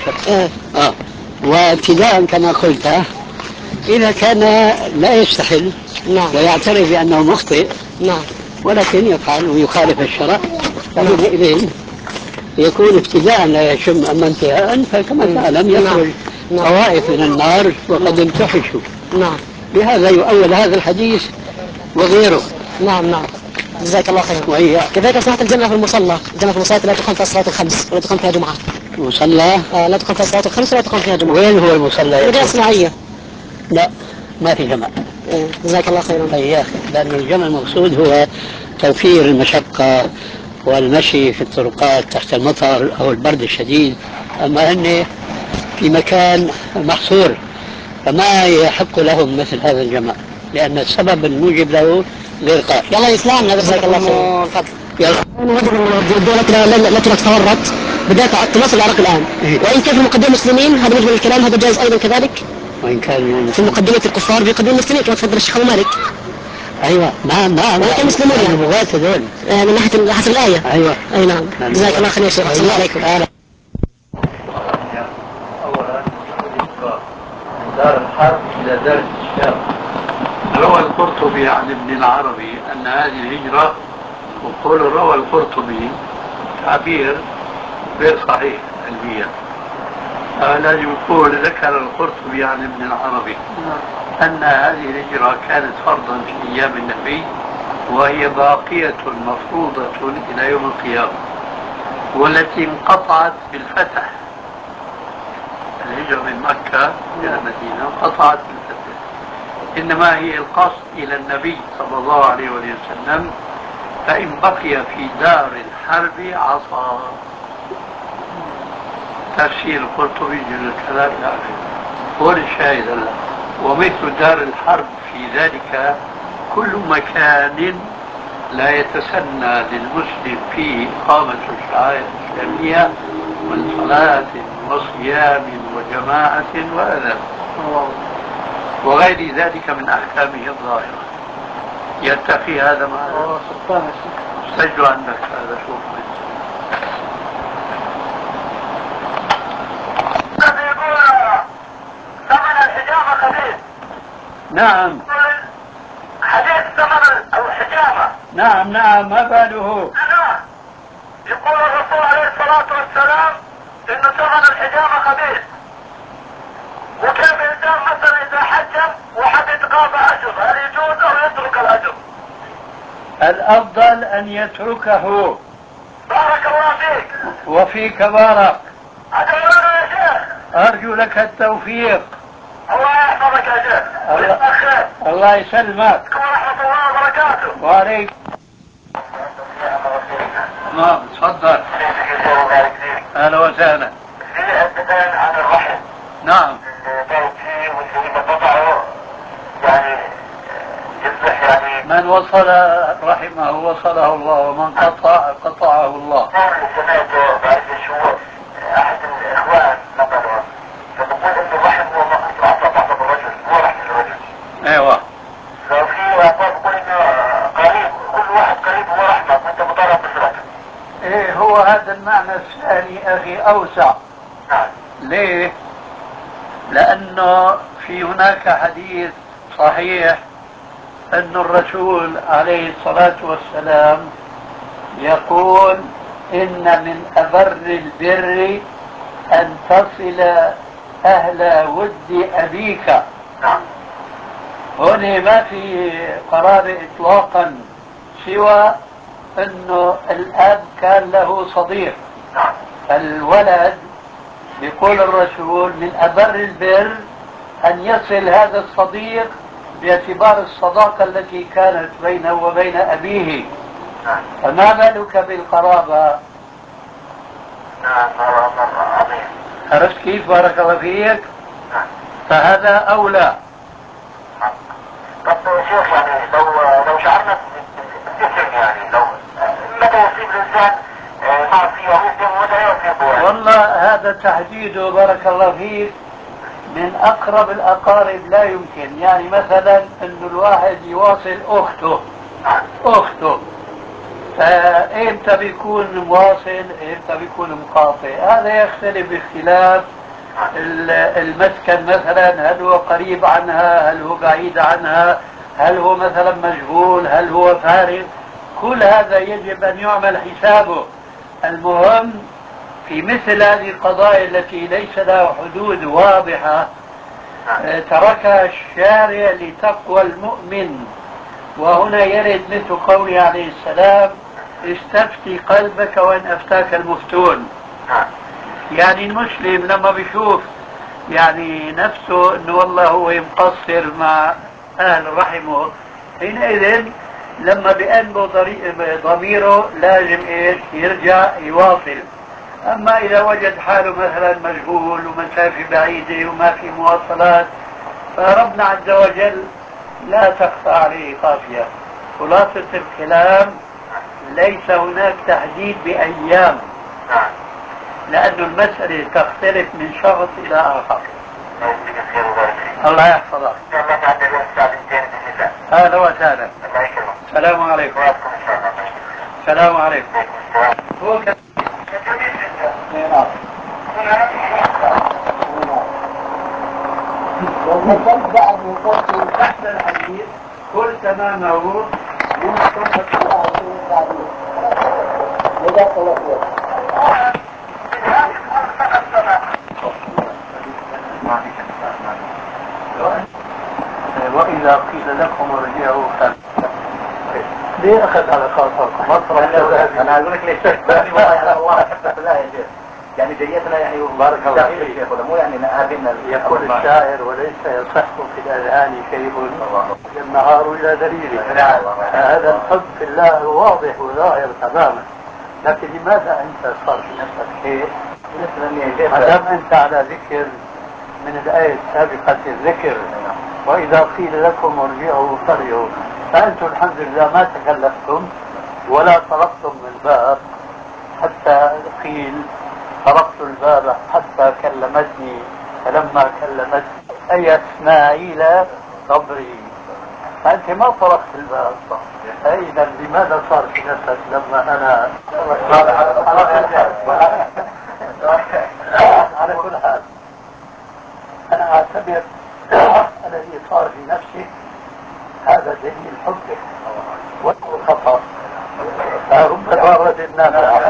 وابتداء كما قلت إذا كان لا يستحل ويعترف بأنه مخطئ ولكن يفعل ويخالف الشرع فحينئذ يكون ابتداء لا يشم أما انتهاء فكما تعلم يخرج طوائف من النار وقد امتحشوا. بهذا يؤول هذا الحديث وغيره. نعم. جزاك الله خيرا. كذلك صلاة الجنة في المصلى. الجنة في المصلى لا تقام فيها الصلاة الخمس ولا تقام فيها جمعة. مصلى لا تقام فيها الصلاة الخمس ولا تقام فيها جمعة. وين هو المصلى؟ مدينة صناعية. لا ما في جمع. جزاك الله خيرا. يا أخي لأن الجمع المقصود هو توفير المشقة والمشي في الطرقات تحت المطر أو البرد الشديد. أما أني في مكان محصور فما يحق لهم مثل هذا الجمع لأن السبب الموجب له غير قائم. يلا يسلم. جزاك الله خيرا. يلا. الدولة التي تورط بدأت تواصل العراق الآن. وإن كان في مقدمة المسلمين هذا بالنسبة للكلام هذا جائز أيضا كذلك. وإن كان في مقدمة الكفار في مقدمة المسلمين كما تفضل الشيخ أبو مالك. أيوة نعم. ولكن المسلمون يعني البغاة هذول من ناحية حسب الآية. أيوة. أي نعم. جزاك الله خير يا شيخ. السلام عليكم. أولا من دار الحرب إلى دار الاستشهاد. روى القرطبي عن ابن العربي أن هذه الهجرة وقول روى القرطبي تعبير غير صحيح علميا. الذي يقول ذكر القرطبي عن ابن العربي أن هذه الهجرة كانت فرضا في أيام النبي وهي باقية مفروضة إلى يوم القيامة والتي انقطعت بالفتح. الهجرة من مكة إلى المدينة انقطعت بالفتح، إنما هي القصد إلى النبي صلى الله عليه وسلم فإن بقي في دار الحرب عصى. تفسير القرطبي جل الكلام إلى آخره. هو الشاهد هلا. ومثل دار الحرب في ذلك كل مكان لا يتسنى للمسلم فيه إقامة الشعائر الإسلامية من صلاة وصيام وجماعة وأذان وغير ذلك من أحكامه الظاهرة. يلتقي هذا مع سجل عندك هذا. شوف ثمن الحجامة خبيث. نعم. حديث ثمن الحجامة. نعم ما باله. يقول الرسول عليه الصلاة والسلام إن ثمن الحجامة خبيث. وكيف إنسان مثلا إذا حجم وحد يتقاضى أجر هل يجوز أو يترك الأجر؟ الأفضل أن يتركه. بارك الله فيك. وفيك بارك. أدعونا يا شيخ. أرجو لك التوفيق. الله يحفظك يا شيخ. الله يسلمك. ورحمة الله وبركاته. وعليك. تمام تفضل. أهلا وسهلا. في الدفاع عن الرحم. نعم. اللي فيه واللي قطعه يعني يصبح يعني. من وصل رحمه وصله الله ومن قطعه الله. سمعت بعد شهور أحد الإخوان نقله فبقول إن الرحم هو ما أعطى بعض الرجل هو رحم الرجل. أيوة. ففي أعطاه بقول إنه قريب كل واحد قريب هو رحمة وأنت مطالب بالرحم. إيه هو هذا المعنى الثاني أخي أوسع. نعم. ليه؟ لأنه في هناك حديث صحيح أن الرسول عليه الصلاة والسلام يقول إن من أبر البر أن تصل أهل ود أبيك. هنا ما في قرار إطلاقا سوى أنه الأب كان له صديق. الولد يقول الرسول من أبر البر أن يصل هذا الصديق باعتبار الصداقة التي كانت بينه وبين أبيه، فما بالك بالقرابة؟ عرفت كيف؟ بارك الله فيك. فهذا أولى. طب يا شيخ يعني لو شعرنا بالاسم، يعني لو متى يصيب الانسان معصيه ويسلم ومتى يصيبه؟ والله هذا تحديده بارك الله فيك من أقرب الأقارب لا يمكن. يعني مثلا أن الواحد يواصل أخته فإمتى بيكون مواصل إمتى بيكون مقاطع؟ هذا يختلف باختلاف المسكن. مثلا هل هو قريب عنها، هل هو بعيد عنها، هل هو مثلا مشغول، هل هو فارغ. كل هذا يجب أن يعمل حسابه. المهم في مثل هذه القضايا التي ليس لها حدود واضحة تركها الشارع لتقوى المؤمن. وهنا يرد مثل قوله عليه السلام استفتي قلبك وإن أفتاك المفتون. يعني المسلم لما بيشوف يعني نفسه انه والله هو مقصر مع اهل رحمه، حينئذ لما بيأنبه ضميره لازم ايش؟ يرجع يواصل. اما اذا وجد حاله مثلا مشغول ومسافة بعيدة وما في مواصلات، فربنا عز وجل لا تخفى عليه خافية. خلاصة الكلام ليس هناك تحديد بأيام، لأن المسألة تختلف من شخص إلى آخر. الله يحفظك. أهلا وسهلا. السلام عليكم. السلام عليكم. وتبدأ من تحت الحديث كل تمامه من صفة الله. وإذا قيل لكم ارجعوا ليه أخذ على خاطركم؟ أنا أقول لك ليش؟ الله أحبك بالله يا شيخ. يعني جيتنا يعني بارك الله فيك مو يعني هذه يقول الشاعر وليس يصح في الأذهان شيء النهار إلى دليله. هذا الحب في الله واضح وظاهر تماما، لكن لماذا أنت صار في نفسك شيء؟ ما دام أنت على ذكر من الآية السابقة الذكر وإذا قيل لكم ارجعوا فارجعوا، فأنتم الحمد لله ما تكلفتم ولا طرقتم الباب حتى قيل طرقت الباب حتى كلمتني، فلما كلمتني أي إسماعيل صبري، فأنت ما طرقت الباب. أيضا لماذا صار في نفسك لما أنا على كل حال أنا أعتبر الذي صار في نفسي هذا دليل حبك والخطأ رب ضارة النافع.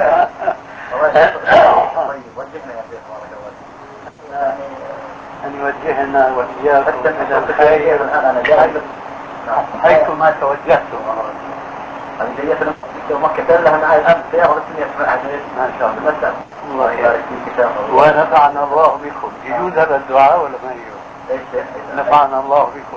أن يوجهنا وإياكم إلى الخير حيثما توجهتم. مكة لها معي الأمس يا ما شاء الله. الله يبارك فيك ونفعنا الله بكم. يجوز هذا الدعاء ولا ما يجوز؟ نفعنا الله بكم.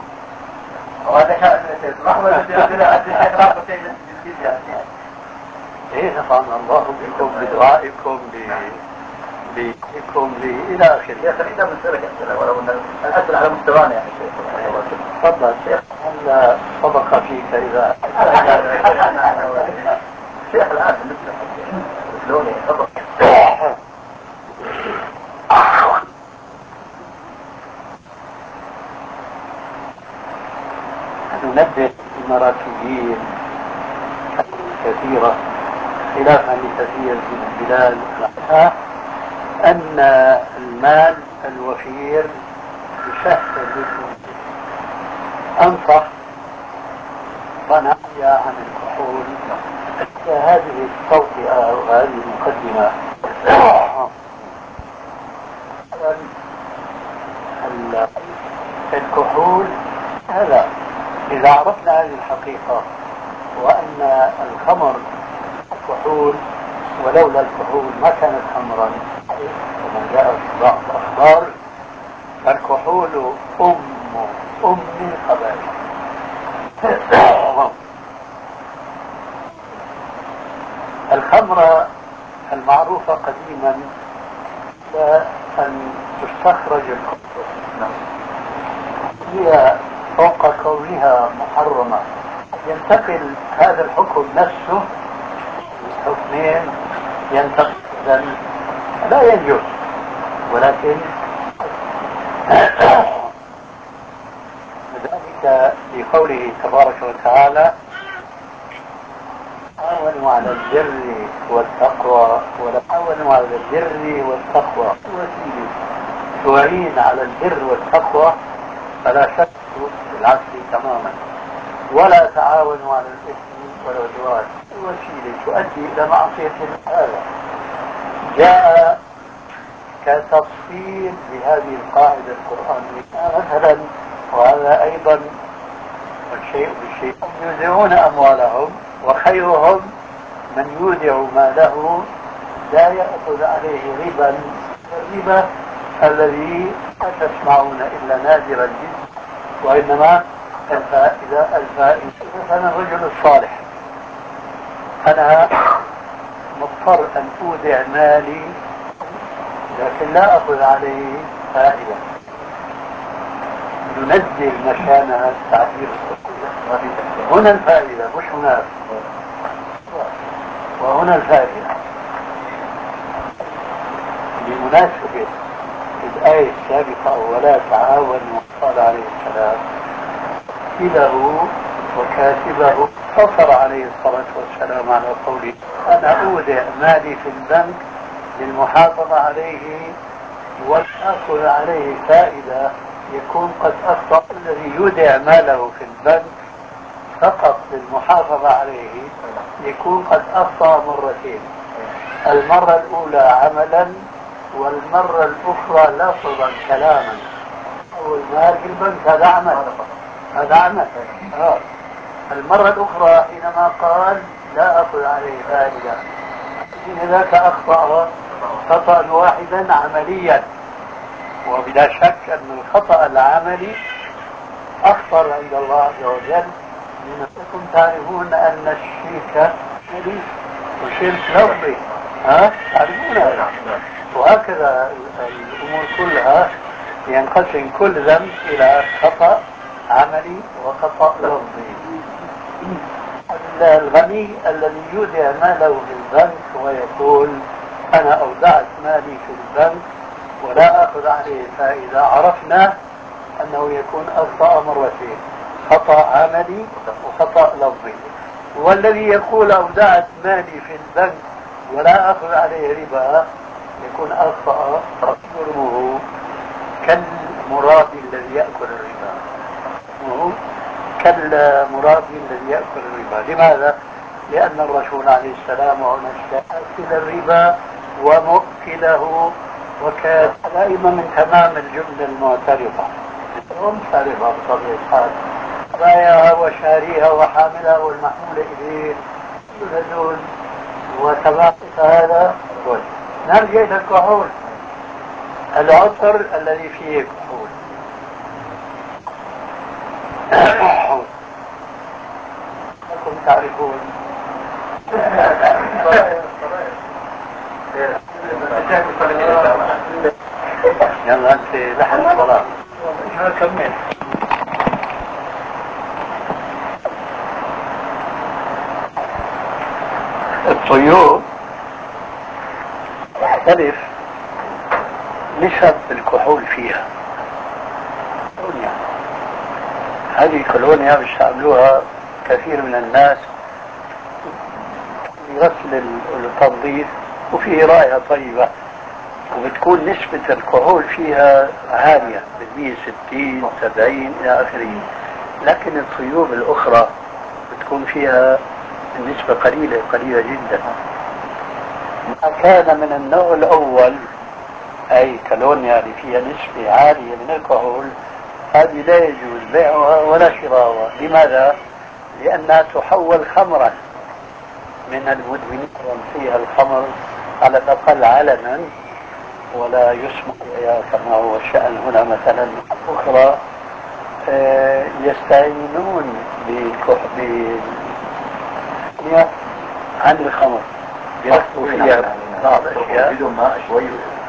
ايه نفعنا الله بكم بدعائكم بكم إلى آخره. يا خلينا من سلك ولو أن الأسئلة على مستوانا يا شيخ. تفضل شيخ. هل صدق فيك إذا شيخ الآن بالنسبة لوني تفضل. ننبه المراكبين كثيرة خلافا لكثير من البلاد أن المال الوفير يسهل. أنصح ونحكي عن الكحول. هذه التوطئة وهذه المقدمة الكحول هذا إذا عرفنا هذه الحقيقة وأن الخمر كحول ولولا الكحول ما كانت خمرا كما جاء في بعض الأخبار، فالكحول أم الخبائث. الخمرة المعروفة قديما أن تستخرج الكحول هي فوق كونها محرمة ينتقل هذا الحكم نفسه الحكمين ينتقل لا يجوز، ولكن ذلك في قوله تبارك وتعالى تعاونوا على البر والتقوى ولا تعاونوا على البر والتقوى. تعين على البر والتقوى فلا شك بالعكس تماما، ولا تعاونوا على الاثم والعدوان، وسيله تؤدي الى معصيه. هذا جاء كتفصيل لهذه القاعده القرانيه. مثلا وهذا ايضا الشيء بالشيء يودعون اموالهم وخيرهم من يودع ماله لا يأخذ عليه ربا. الربا الذي لا تسمعون إلا نادرا جدا، وإنما الفائدة. مثلا الرجل الصالح أنا مضطر أن أودع مالي لكن لا أخذ عليه فائدة، ينزل مكانها التعبير هنا الفائدة مش هناك، وهنا الفائدة بمناسبة الآية السابقة ولا تعاونوا قال عليه السلام كتبه وكاتبه قصر عليه الصلاة والسلام على قوله أنا أودع مالي في البنك للمحافظة عليه وأخذ عليه فائدة، يكون قد أخطأ. الذي يودع ماله في البنك فقط للمحافظة عليه يكون قد أخطأ مرتين، المرة الأولى عملا والمرة الأخرى لفظا كلاما. أول ما في البنك هذا عمل، هذا عمل. المرة الأخرى حينما قال لا أخذ عليه فائدة، ذاك أخطأ خطأ واحدا عمليا، وبلا شك أن الخطأ العملي أخطر عند الله عز وجل. لأنكم تعرفون أن الشرك شرك وشرك لفظي، تعرفون هذا. وهكذا الأمور كلها ينقسم كل ذنب إلى خطأ عملي وخطأ لفظي. الغني الذي يودع ماله في البنك ويقول أنا أودعت مالي في البنك ولا أخذ عليه فائدة، عرفنا أنه يكون أخطأ مرتين، خطأ عملي وخطأ لفظي. والذي يقول أودعت مالي في البنك ولا أخذ عليه ربا يكون أخطأ جرمه كالمرابي الذي يأكل الربا، كالمرابي الذي يأكل الربا. لماذا؟ لأن الرسول عليه السلام هنا أكل الربا ومؤكله وكان دائما من تمام الجملة المعترضة منصرفة بطبيعة الحال، بايعها وشاريها وحاملها والمحمول إليه يلدون وتبعث. هذا نرجع إلى الكحول، العطر الذي فيه كحول. لكم تعرفون يلا أنت لحن الصلاة كمل. الطيور تختلف نسب الكحول فيها. هذه كولونيا بيستعملوها كثير من الناس لغسل التنظيف، وفيه رائحة طيبة، وبتكون نسبة الكحول فيها عالية بالمية 60 70 إلى آخره. لكن الطيور الأخرى تكون فيها النسبة قليلة جدا. ما كان من النوع الأول أي كالونيا اللي فيها نسبة عالية من الكحول هذه لا يجوز بيعها ولا شراؤها. لماذا؟ لأنها تحول خمرا من المدمنين فيها الخمر على الأقل علنا، ولا يسمح كما هو الشأن هنا مثلا أخرى يستعينون عن الخمر يركبوا فيها بعض الأشياء بدون ماء شوي.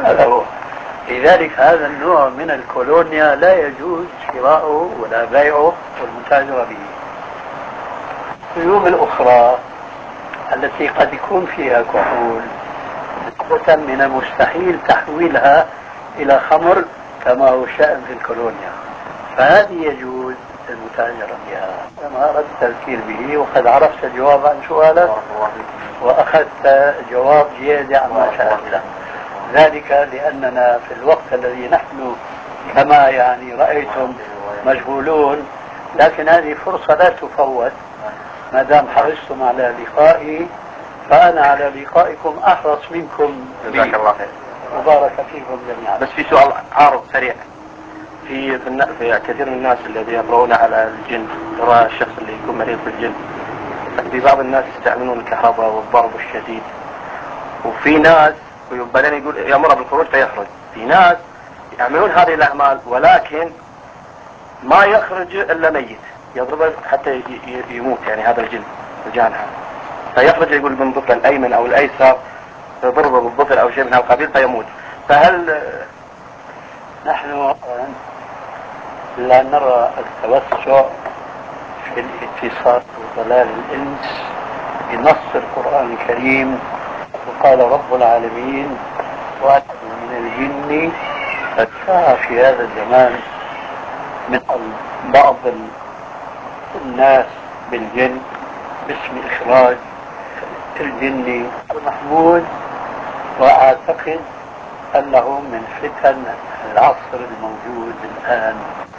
لذلك هذا النوع من الكولونيا لا يجوز شراؤه ولا بيعه والمتاجرة به. العيوب الأخرى التي قد يكون فيها كحول من المستحيل تحويلها إلى خمر كما هو شأن في الكولونيا، فهذه يجوز المتاجرة بها. أنا أردت التذكير به وقد عرفت الجواب عن سؤالك وأخذت جواب زيادة عما سألته، ذلك لأننا في الوقت الذي نحن كما يعني رأيتم مشغولون، لكن هذه فرصة لا تفوت ما دام حرصتم على لقائي، فأنا على لقائكم أحرص منكم. جزاك الله خير. مبارك فيكم جميعا. بس في سؤال عارض سريع. في كثير من الناس الذين يقرؤون على الجن، ترى الشخص اللي يكون مريض بالجن، في بعض الناس يستعملون الكهرباء والضرب الشديد، وفي ناس وبعدين يقول يأمر بالخروج فيخرج. في ناس يعملون هذه الأعمال ولكن ما يخرج إلا ميت، يضربه حتى يموت، يعني هذا الجن الجانحة، فيخرج يقول من ظفر الأيمن أو الأيسر يضربه بالظفر أو شيء من هالقبيل فيموت. فهل نحن لا نرى التوسع في الاتصال وضلال الإنس بنص القرآن الكريم؟ وقال رب العالمين وأتوا من الجن فشاء في هذا الزمان من بعض الناس بالجن باسم إخراج الجن المحمود، وأعتقد أنه من فتن العصر الموجود الآن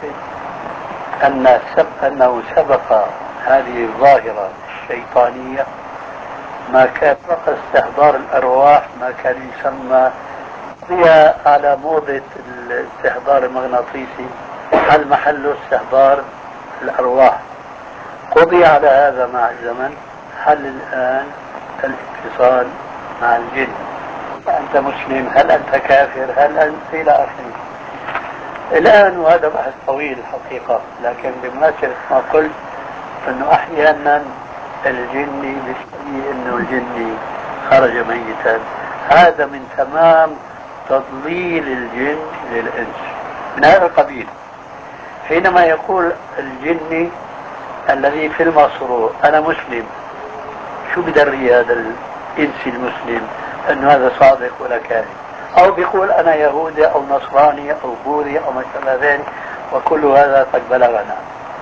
أنه سبق هذه الظاهرة الشيطانية ما كان فقط استحضار الأرواح، ما كان يسمى هي على موضة الاستحضار المغناطيسي، هل محل استحضار الأرواح قضي على هذا مع الزمن. هل الآن الاتصال مع الجن، أنت مسلم، هل أنت كافر، هل أنت إلى آخره الآن، وهذا بحث طويل الحقيقة، لكن بمناسبة ما قلت أنه أحيانا الجن بشيء أنه الجن خرج ميتا، هذا من تمام تضليل الجن للإنس من هذا القبيل. حينما يقول الجن الذي في المصروع أنا مسلم، شو بدري هذا الإنسي المسلم أنه هذا صادق ولا كاذب؟ أو بيقول أنا يهودي أو نصراني أو بوذي أو ما شابه ذلك، وكل هذا قد بلغنا.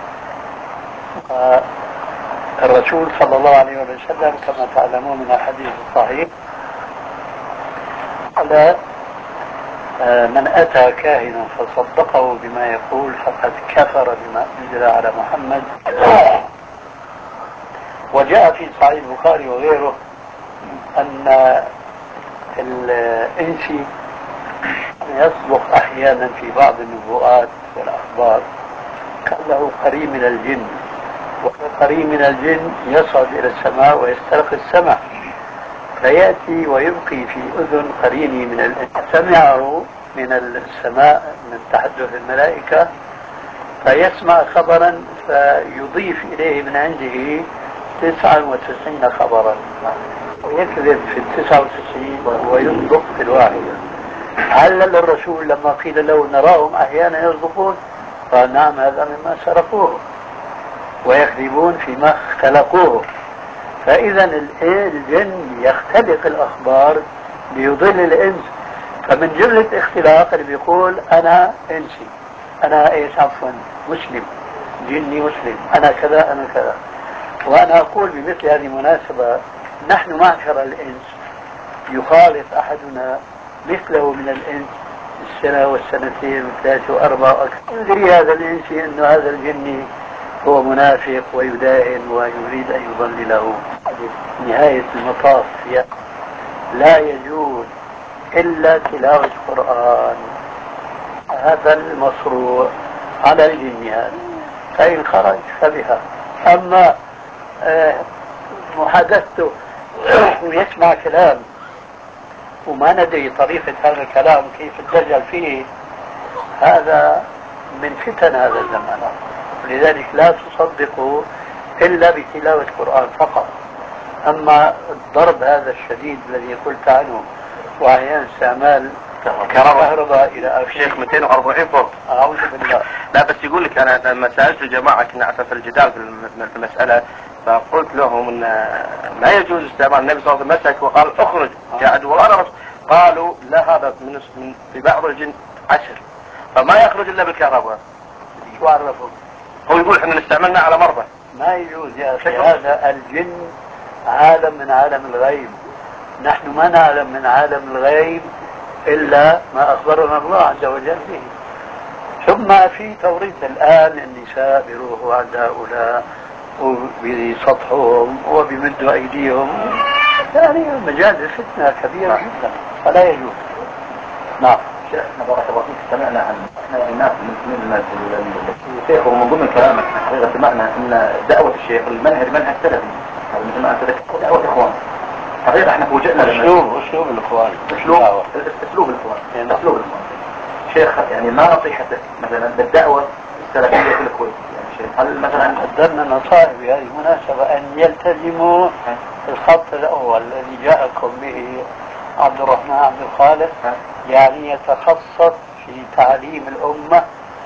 الرسول صلى الله عليه وسلم كما تعلمون من الحديث الصحيح قال من أتى كاهنا فصدقه بما يقول فقد كفر بما أنزل على محمد. وجاء في صحيح البخاري وغيره أن الإنسي يصدق أحيانا في بعض النبوءات والأخبار كأنه قريب من الجن، وقريب من الجن يصعد إلى السماء ويسترق السماء فيأتي ويبقي في أذن قريني من الإنس، سمعه من السماء من تحدث الملائكة فيسمع خبرا فيضيف إليه من عنده 99 خبرا ويكذب في 99 ويصدق في الواحدة. علل الرسول لما قيل له نراهم أحيانا يصدقون قال نعم هذا مما سرقوه ويكذبون فيما اختلقوه. فإذا الجن يختلق الأخبار ليضل الإنس، فمن جملة اختلاق اللي بيقول أنا إنسي، أنا مسلم، جني مسلم، أنا كذا أنا كذا. وأنا أقول بمثل هذه المناسبة نحن معشر الإنس يخالط أحدنا مثله من الإنس السنة والسنتين والثلاثة وأربعة أكثر، يدري هذا الإنسي أنه هذا الجني هو منافق ويداهن ويريد أن يضلله. نهاية المطاف لا يجوز إلا تلاوة القرآن، هذا المشروع على الجنيات، فإن خرج فبها. أما محادثته ويسمع كلام وما ندري طريقة هذا الكلام كيف الدجل فيه، هذا من فتن هذا الزمان، لذلك لا تصدقوا إلا بتلاوة القرآن فقط. أما الضرب هذا الشديد الذي قلت عنه وأحيانا استعمال كهرباء إلى آخره، شيخ 240 فولت أعوذ بالله. لا بس يقول لك أنا لما سألت الجماعة كنا في الجدال في المسألة، فقلت لهم أن ما يجوز استعمال. النبي صلى الله عليه وسلم مسك وقال اخرج يا عدو الله، قالوا لا هذا من في بعض الجن 10، فما يخرج إلا بالكهرباء. شو عرفوا؟ هو يقول احنا استعملنا على مرضى. ما يجوز يا أخي، هذا الجن عالم من عالم الغيب، نحن ما نعلم من عالم الغيب إلا ما أخبرنا الله عز وجل به. ثم في توريث الآن النساء بيروحوا عند هؤلاء وبيسطحوهم وبيمدوا أيديهم، يعني مجال الفتنة كبير جدا، فلا يجوز. نعم. شيخنا بارك الله فيك، سمعنا عن الناس من الشيخ، ومن ضمن كلامك حقيقة سمعنا ان دعوة الشيخ المنهج منهج سلفي، هذا مثل ما انت دعوة اخوان. حقيقة احنا فوجئنا اسلوب الاخوان، اسلوب الاخوان. اسلوب الاخوان. شيخ يعني ما نصيحتك مثلا بالدعوة السلفية في الكويت؟ يعني شيخ هل مثلا قدرنا نصائح بهذه المناسبة أن يلتزموا الخط الأول الذي جاءكم به عبد الرحمن عبد الخالق، يعني يتخصص في تعليم الأمة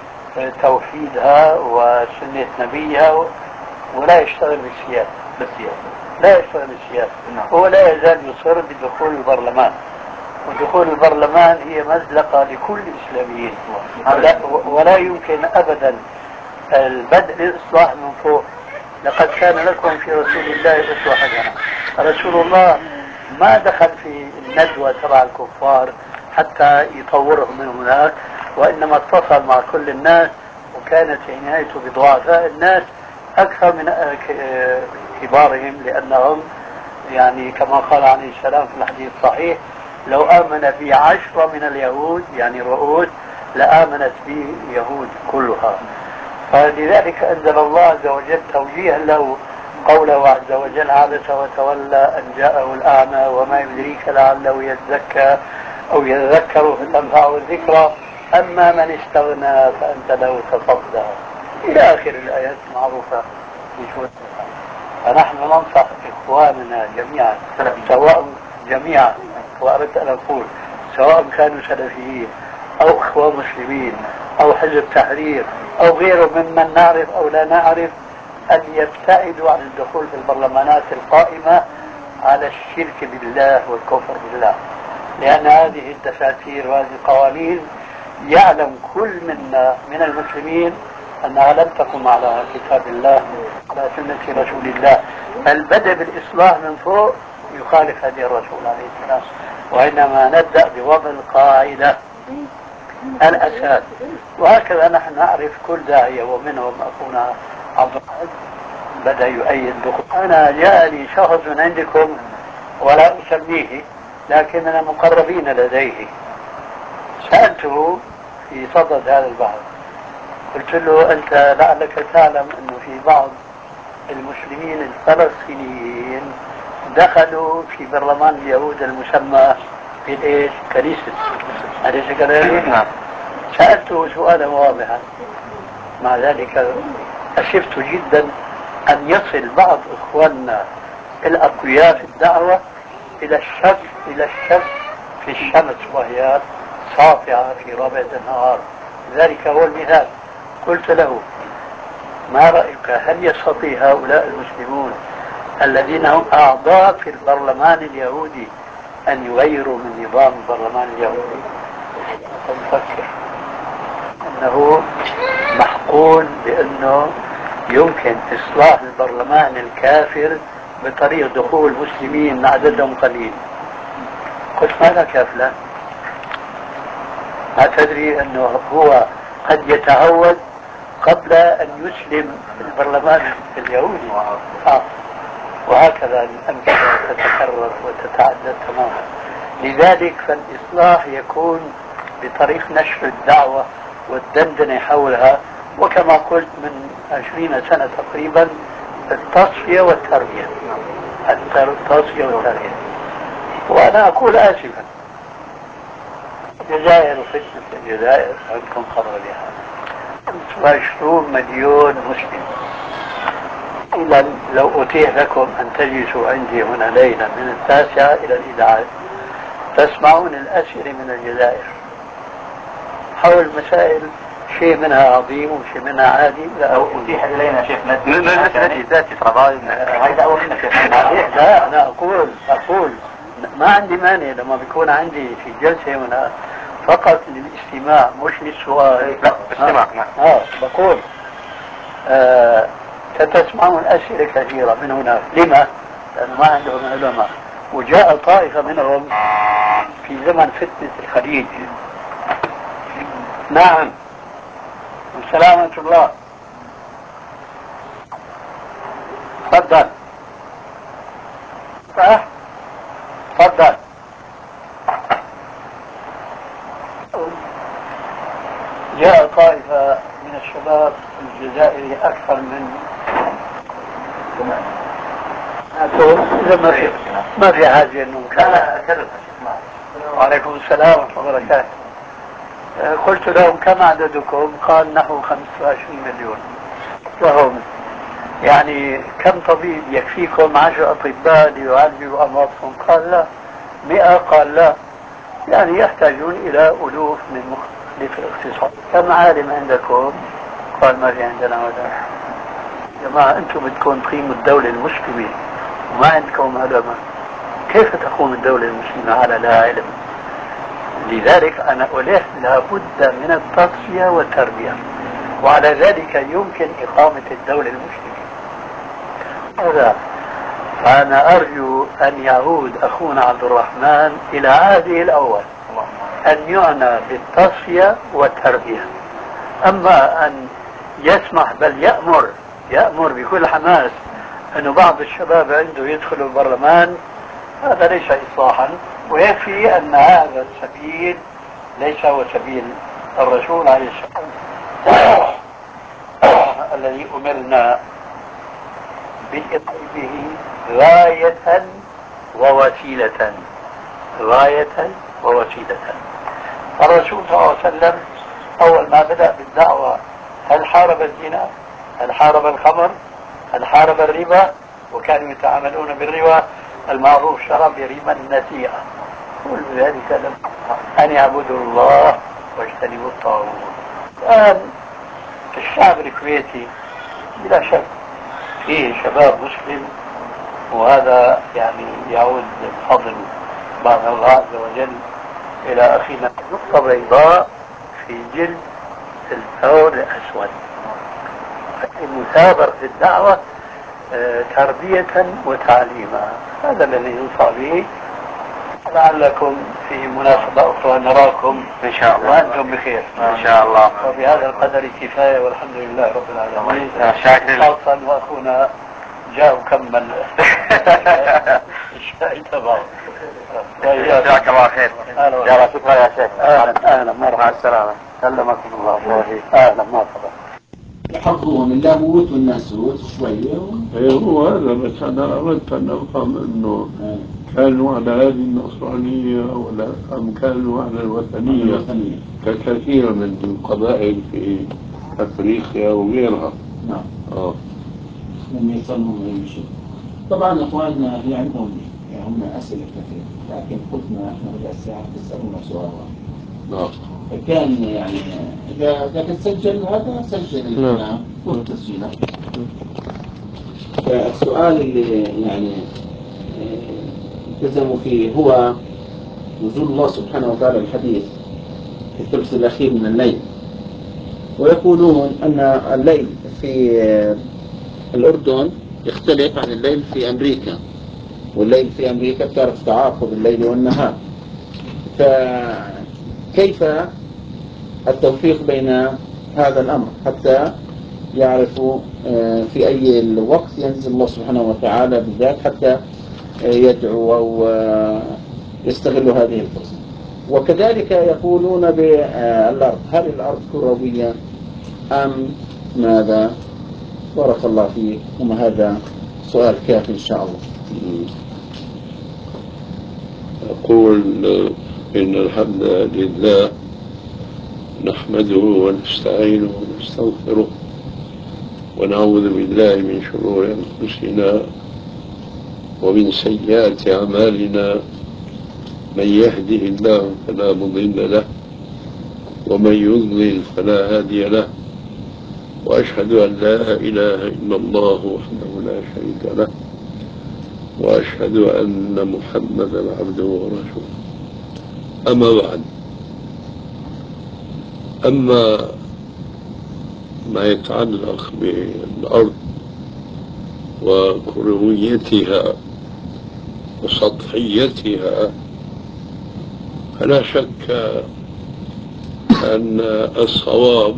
توحيدها وسنة نبيها، ولا يشتغل بالسياسة. لا يشتغل بالسياسة. هو لا يزال يصر بدخول البرلمان، ودخول البرلمان هي مزلقة لكل الإسلاميين، ولا يمكن أبدا البدء الإصلاح من فوق. لقد كان لكم في رسول الله أسوة حسنة. رسول الله ما دخل في الندوة تبع الكفار حتى يطورهم من هناك، وإنما اتصل مع كل الناس، وكانت عنايته بضعفاء الناس أكثر من كبارهم، لأنهم يعني كما قال عليه السلام في الحديث الصحيح: لو آمن بي 10 من اليهود يعني رؤوس لآمنت بي يهود كلها. فلذلك أنزل الله عز وجل توجيها له قوله عز وجل: عبس وتولى أن جاءه الأعمى وما يدريك لعله يزكى أو يذكر فتنفعه الذكرى أما من استغنى فأنت له تصدى، إلى آخر الآيات المعروفة. فنحن ننصح إخواننا جميعا، وأردت أن أقول سواء كانوا سلفيين أو إخوان مسلمين أو حزب تحرير أو غيره ممن نعرف أو لا نعرف، أن يبتعدوا عن الدخول في البرلمانات القائمة على الشرك بالله والكفر بالله، لأن هذه الدساتير وهذه القوانين يعلم كل منا من المسلمين أنها لم تقم على كتاب الله وعلى سنة رسول الله. البدء بالإصلاح من فوق يخالف هدي الرسول عليه السلام، وإنما نبدأ بوضع القاعدة الأساس. وهكذا نحن نعرف كل داعية، ومنهم أخونا عبد الرحمن بدأ يؤيد دخول. أنا جاءني شخص من عندكم ولا أسميه لكن من المقربين لديه، سألته في صدد هذا البحث، قلت له: أنت لعلك تعلم أنه في بعض المسلمين الفلسطينيين دخلوا في برلمان اليهود المسمى بالإيش؟ كنيسة. أليس كذلك؟ سألته سؤالا واضحا، مع ذلك أسفت جدا أن يصل بعض إخواننا الأقوياء في الدعوة إلى الشك في الشمس وهي ساطعة في رابعة النهار. ذلك هو المثال. قلت له: ما رأيك، هل يستطيع هؤلاء المسلمون الذين هم أعضاء في البرلمان اليهودي أن يغيروا من نظام البرلمان اليهودي؟ فنفكر أنه محقول بأنه يمكن إصلاح البرلمان الكافر بطريق دخول مسلمين عددهم قليل. قلت: ما لك يا فلان؟ ما تدري أنه هو قد يتهود قبل أن يسلم البرلمان اليهودي. وهكذا الأمثلة تتكرر وتتعدد تماما. لذلك فالإصلاح يكون بطريق نشر الدعوة والدندنة حولها، وكما قلت من 20 سنة تقريبا التصفية والتربية. التصفية والتربية. وأنا أقول آسفا، الجزائر وفتنة الجزائر عندكم خبر بها، 25 مليون مسلم. إذا لو أتيح لكم أن تجلسوا عندي هنا ليلا من 9 إلى 11 تسمعون الأسئلة من الجزائر حول مسائل شيء منها عظيم وشيء منها عادي. لو أتيح إلينا شيخ مثل ذاتي فضائل هذا أول منا شيخ. لا أنا أقول ما عندي مانع لما بيكون عندي في جلسة هنا فقط للاستماع مش للسؤال. لا استماع. بقول ستسمعون أسئلة كثيرة من هناك. لما؟ لأنه ما عندهم علماء، وجاء طائفة منهم في زمن فتنة الخليج. نعم. والسلام ورحمة الله. تفضل. تفضل. جاء طائفة من الشباب الجزائري أكثر من ما في حاجة إنه وعليكم السلام ورحمة الله وبركاته. قلت لهم كم عددكم؟ قال نحو 25 مليون. وهم يعني كم طبيب يكفيكم 10 أطباء ليعالجوا أمراضكم؟ قال لا. 100؟ قال لا. يعني يحتاجون إلى ألوف من مختلف الاختصاص. كم عالم عندكم؟ قال ما في عندنا ولا. يا جماعة أنتم بدكم تقيموا الدولة المسلمة وما عندكم علماء، كيف تقوم الدولة المسلمة على لا علم؟ لذلك أنا ألح لابد من التصفية والتربية، وعلى ذلك يمكن إقامة الدولة المسلمة. هذا فأنا أرجو أن يعود أخونا عبد الرحمن إلى عهده الأول، أن يعنى بالتصفية والتربية. أما أن يسمح بل يأمر بكل حماس أن بعض الشباب عنده يدخلوا البرلمان، هذا ليس إصلاحا. ويكفي أن هذا السبيل ليس هو سبيل الرسول عليه السلام الذي أمرنا بالإطاعة غاية ووسيلة. الرسول صلى الله عليه وسلم أول ما بدأ بالدعوة هل حارب الزنا؟ هل حارب الخمر؟ هل حارب الربا؟ وكانوا يتعاملون بالربا المعروف شرعا بربا النسيئة. كل ذلك لم أن يعبدوا الله واجتنبوا الطاغوت. الآن الشعب الكويتي بلا شك فيه شباب مسلم، وهذا يعني يعود بفضل بعد الله عز وجل إلى أخينا نقطة بيضاء في جلد الثور الأسود. المثابرة في الدعوة تربية وتعليما، هذا الذي ينصح به. لعلكم في مناسبة أخرى نراكم إن شاء الله وأنتم بخير إن شاء الله. وبهذا القدر كفاية والحمد لله رب العالمين. شاكر. خاصة وأخونا جاء وكمل الشيء تبعه. جزاك الله خير. أهلا شكرا يا شيخ. أهلا مرحبا. مع السلامة. سلمكم الله. أهلا مرحبا. يحظوهم اللاهوت والناسوت شوية هو هذا. بس أنا أردت أن أفهم أنه كانوا على هذه النصرانية ولا أم كانوا على الوثنية ككثير من القبائل في أفريقيا وغيرها. نعم. لم يصلهم أي شيء. طبعا إخواننا في عندهم هم أسئلة كثيرة، لكن قلنا إحنا بدأ الساعة تسألنا سؤال واحد. كان يعني إذا تسجل هذا سجل الكلام والتسجيلات. فالسؤال اللي يعني التزموا فيه هو نزول الله سبحانه وتعالى الحديث في الثلث الأخير من الليل، ويقولون أن الليل في الأردن يختلف عن الليل في أمريكا، والليل في أمريكا تعرف تعاقب الليل والنهار. فكيف التوفيق بين هذا الأمر حتى يعرف في أي الوقت ينزل الله سبحانه وتعالى بذلك حتى يدعو أو يستغل هذه الفرصة. وكذلك يقولون بالأرض، هل الأرض كروية أم ماذا؟ بارك الله فيك. وما هذا سؤال كافي إن شاء الله. أقول إن الحمد لله نحمده ونستعينه ونستغفره ونعوذ بالله من شرور أنفسنا ومن سيئات أعمالنا، من يهده الله فلا مضل له ومن يضلل فلا هادي له، وأشهد أن لا إله إلا الله وحده لا شريك له، وأشهد أن محمدا عبده ورسوله. أما بعد، أما ما يتعلق بالأرض وكرويتها وسطحيتها، فلا شك أن الصواب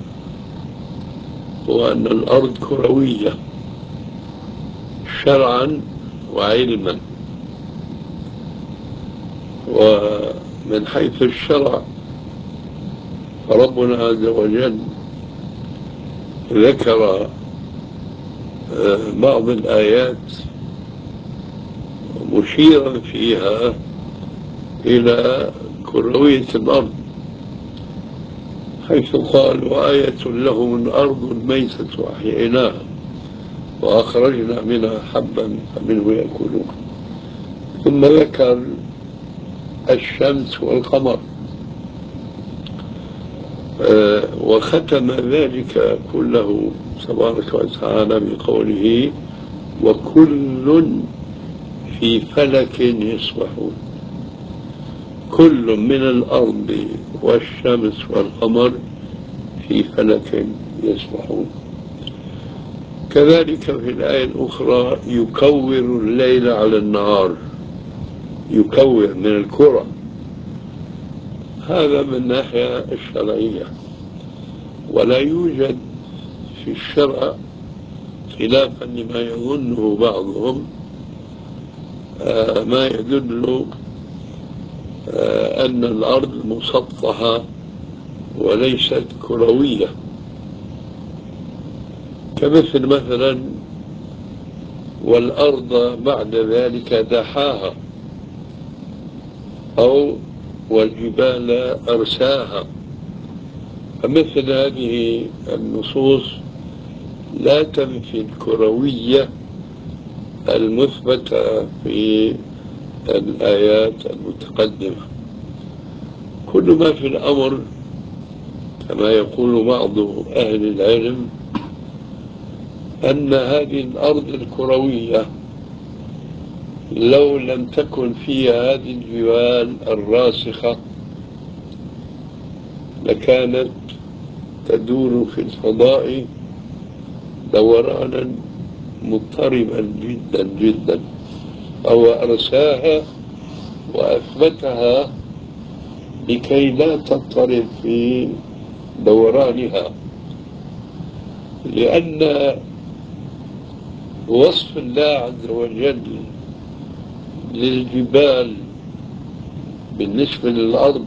هو أن الأرض كروية شرعا وعلما. ومن حيث الشرع فربنا عز وجل ذكر بعض الآيات مشيرا فيها إلى كروية الأرض، حيث قال: وآية لهم الأرض الميتة أحييناها وأخرجنا منها حبا فمنه يأكلون. ثم ذكر الشمس والقمر، وختم ذلك كله تبارك وتعالى بقوله: وكل في فلك يسبحون. كل من الأرض والشمس والقمر في فلك يسبحون. كذلك في الآية الأخرى: يكور الليل على النهار، يكور من الكرة. هذا من الناحية الشرعية، ولا يوجد في الشرع خلافا لما يظنه بعضهم ما يدل أن الأرض مسطحة وليست كروية، كمثل مثلا: والأرض بعد ذلك دحاها، أو والجبال أرساها. فمثل هذه النصوص لا تنفي الكروية المثبتة في الآيات المتقدمة. كل ما في الأمر كما يقول بعض أهل العلم أن هذه الأرض الكروية لو لم تكن فيها هذه الجبال الراسخة لكانت تدور في الفضاء دورانا مضطربا جدا جدا، أو أرساها وأثبتها لكي لا تضطرب في دورانها، لأن وصف الله عز وجل للجبال بالنسبة للأرض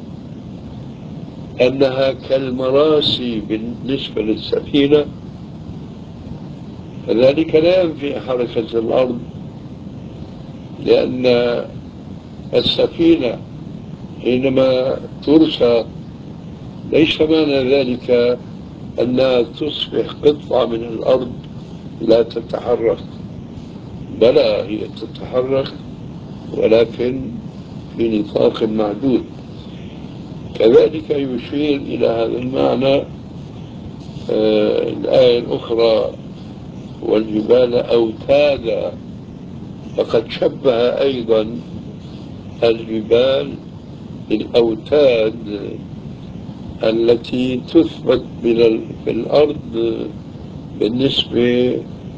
أنها كالمراسي بالنسبة للسفينة، فذلك لا ينفي حركة الأرض، لأن السفينة حينما ترسى ليس معنى ذلك أنها تصبح قطعة من الأرض لا تتحرك، بلى هي تتحرك ولكن في نطاق محدود. كذلك يشير إلى هذا المعنى الآية الأخرى: والجبال أوتادا. فقد شبه أيضا الجبال بالأوتاد التي تثبت في الأرض بالنسبة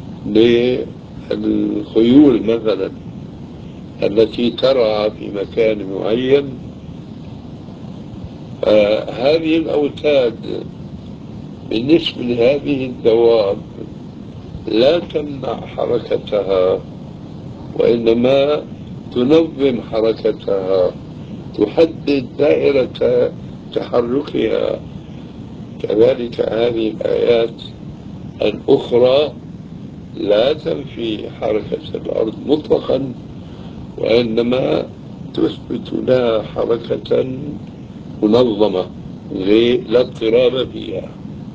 للخيول مثلا التي ترعى في مكان معين. هذه الأوتاد بالنسبة لهذه الدواب لا تمنع حركتها، وإنما تنظم حركتها، تحدد دائرة تحركها. كذلك هذه الآيات الأخرى لا تنفي حركة الأرض مطلقا، وإنما تثبت لها حركة منظمة لا اضطراب فيها.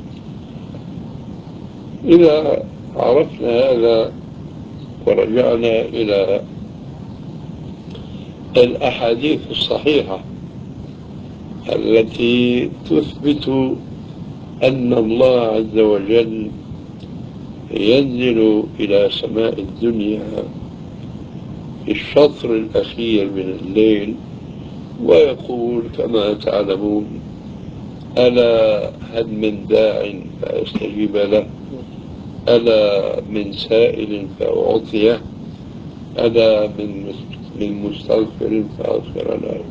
إذا عرفنا هذا ورجعنا إلى الأحاديث الصحيحة التي تثبت أن الله عز وجل ينزل إلى سماء الدنيا في الشطر الأخير من الليل ويقول كما تعلمون: ألا هل من داع فأستجيب له، ألا من سائل فأعطيه، ألا من مستغفر فأغفر له.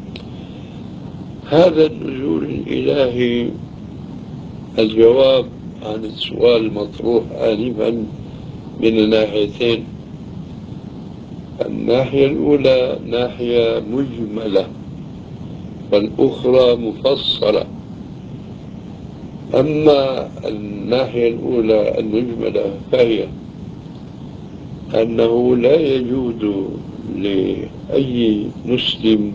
هذا النزول الإلهي الجواب عن السؤال المطروح آنفا من الناحيتين. الناحية الأولى ناحية مجملة والأخرى مفصلة. أما الناحية الأولى المجملة فهي أنه لا يجوز لأي مسلم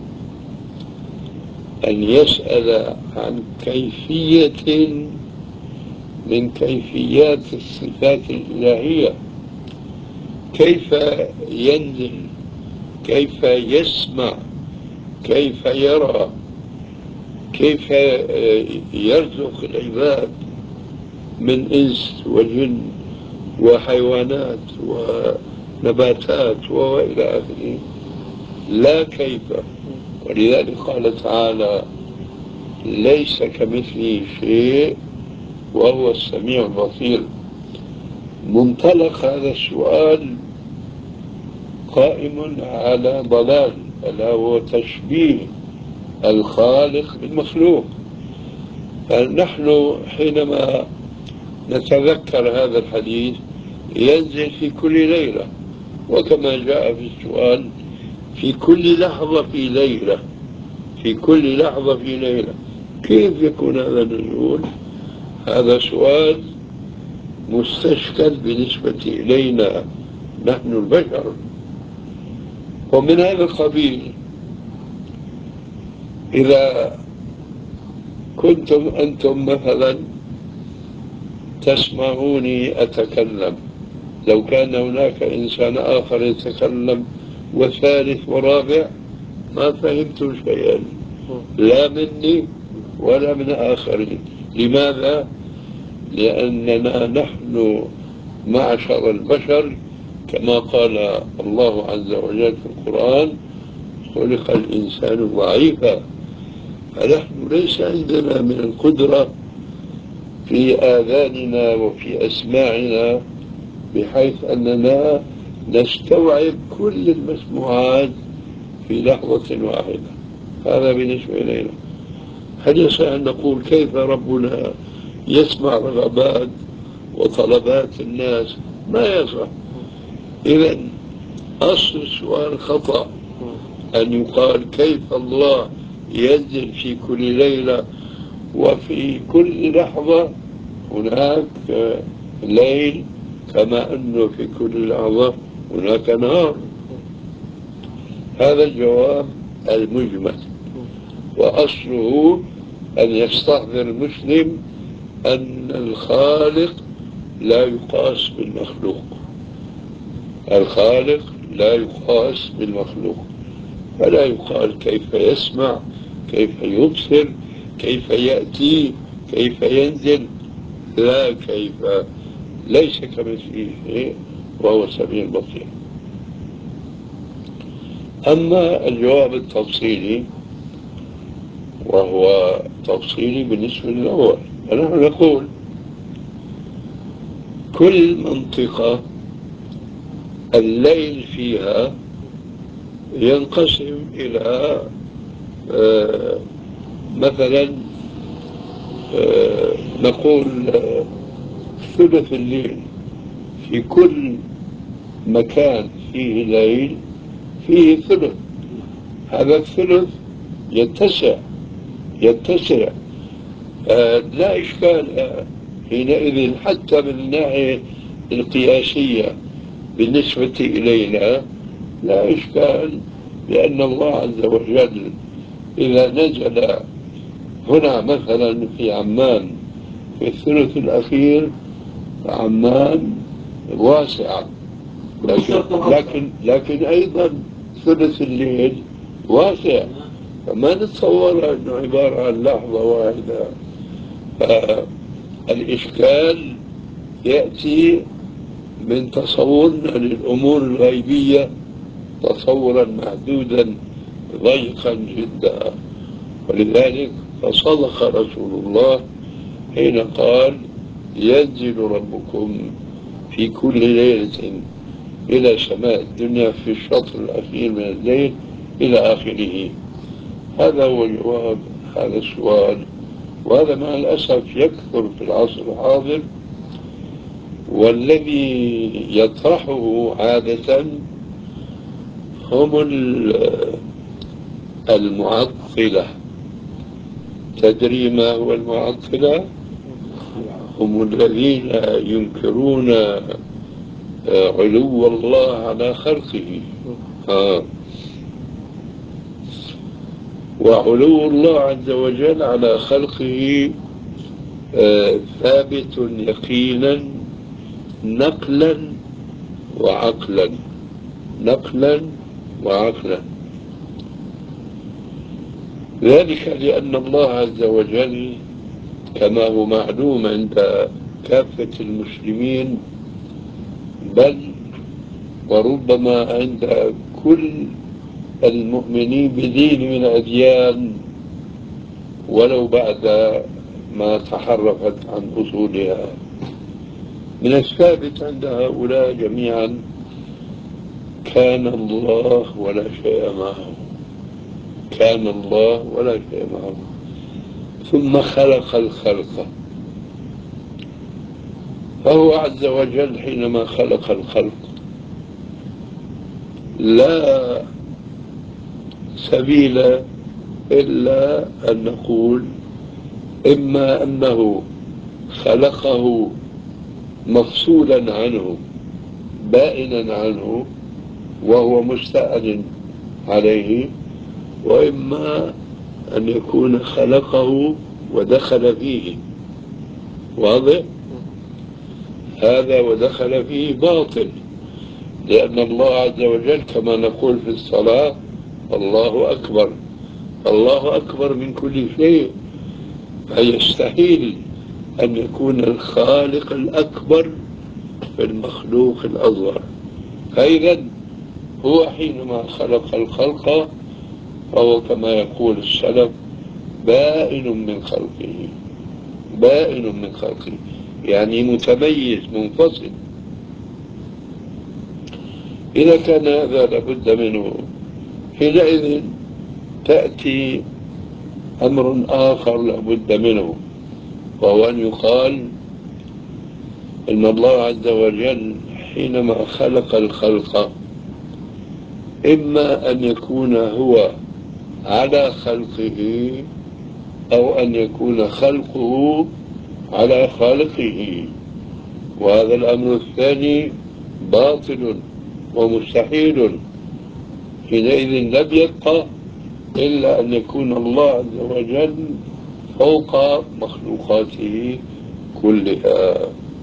أن يسأل عن كيفية من كيفيات الصفات الإلهية، كيف ينزل، كيف يسمع، كيف يرى، كيف يرزق العباد من إنس وجن وحيوانات ونباتات وإلى آخره، لا كيف. ولذلك قال تعالى: ليس كمثله شيء وهو السميع البصير. منطلق هذا السؤال قائم على ضلال، ألا هو تشبيه الخالق بالمخلوق. فنحن حينما نتذكر هذا الحديث ينزل في كل ليلة، وكما جاء في السؤال: في كل لحظة في ليلة، في كل لحظة في ليلة. كيف يكون هذا النزول؟ هذا سؤال مستشكل بالنسبة إلينا نحن البشر. ومن هذا القبيل إذا كنتم أنتم مثلا تسمعوني أتكلم، لو كان هناك إنسان آخر يتكلم وثالث ورابع ما فهمتم شيئا، لا مني ولا من آخرين. لماذا؟ لأننا نحن معشر البشر كما قال الله عز وجل في القرآن: خلق الإنسان ضعيفا. فنحن ليس عندنا من القدرة في آذاننا وفي أسماعنا بحيث أننا نستوعب كل المسموعات في لحظة واحدة. هذا بالنسبة إلينا. هل يصح أن نقول كيف ربنا يسمع رغبات وطلبات الناس؟ ما يصح. إذن أصل السؤال خطأ، أن يقال كيف الله ينزل في كل ليلة وفي كل لحظة هناك ليل، كما أنه في كل لحظة هناك نهار. هذا الجواب المجمل، وأصله أن يستحضر المسلم أن الخالق لا يقاس بالمخلوق. الخالق لا يقاس بالمخلوق، فلا يقال كيف يسمع، كيف يبصر، كيف يأتي، كيف ينزل. لا كيف، ليس كمثله شيء وهو السميع البصير. أما الجواب التفصيلي وهو تفصيلي بالنسبة للأول، فنحن نقول كل منطقة الليل فيها ينقسم إلى مثلا نقول ثلث الليل في كل مكان فيه ليل فيه ثلث، هذا الثلث يتسع لا إشكال حينئذ حتى من الناحية القياسية بالنسبة إلينا لا إشكال، لأن الله عز وجل إذا نزل هنا مثلا في عمان في الثلث الأخير، عمان واسعة، لكن أيضا ثلث الليل واسع، فما نتصور أنه عبارة عن لحظة واحدة. فالإشكال يأتي من تصورنا للأمور الغيبية تصورا محدودا ضيقا جدا. ولذلك فصدق رسول الله حين قال ينزل ربكم في كل ليلة إلى سماء الدنيا في الشطر الأخير من الليل إلى آخره. هذا هو جواب هذا السؤال، وهذا مع الأسف يكثر في العصر الحاضر، والذي يطرحه عادة هم المعطلة. تدري ما هو المعطلة؟ هم الذين ينكرون علو الله على خلقه. وعلو الله عز وجل على خلقه ثابت يقينا نقلا وعقلا، نقلا وعقلا. ذلك لأن الله عز وجل كما هو معلوم عند كافة المسلمين، بل وربما عند كل المؤمنين بدين من الأديان ولو بعد ما تحرفت عن أصولها، من الثابت عند هؤلاء جميعا كان الله ولا شيء معه، كان الله ولا شيء معه، ثم خلق الخلق. فهو عز وجل حينما خلق الخلق لا سبيل إلا أن نقول إما أنه خلقه مفصولا عنه بائنا عنه وهو مستأذن عليه، وإما أن يكون خلقه ودخل فيه. واضح؟ هذا ودخل فيه باطل، لأن الله عز وجل كما نقول في الصلاة الله أكبر، الله أكبر من كل شيء، فيستحيل أن يكون الخالق الأكبر في المخلوق الأصغر. فإذا هو حينما خلق الخلق فهو كما يقول السلف بائن من خلقه، بائن من خلقه، يعني متميز منفصل. إذا كان هذا لابد منه، حينئذ تأتي أمر آخر لابد منه، وهو أن يقال إن الله عز وجل حينما خلق الخلق إما أن يكون هو على خلقه أو أن يكون خلقه على خالقه، وهذا الأمر الثاني باطل ومستحيل. حينئذ لم يبقى إلا أن يكون الله عز وجل فوق مخلوقاته كلها.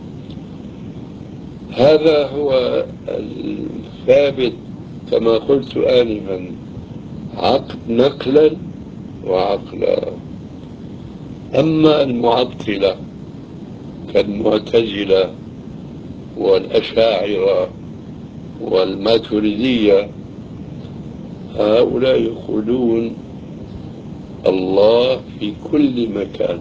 هذا هو الثابت كما قلت آنفا، نقلا وعقلا. أما المعطلة كالمعتزلة والأشاعرة والماتريدية، هؤلاء يقولون الله في كل مكان.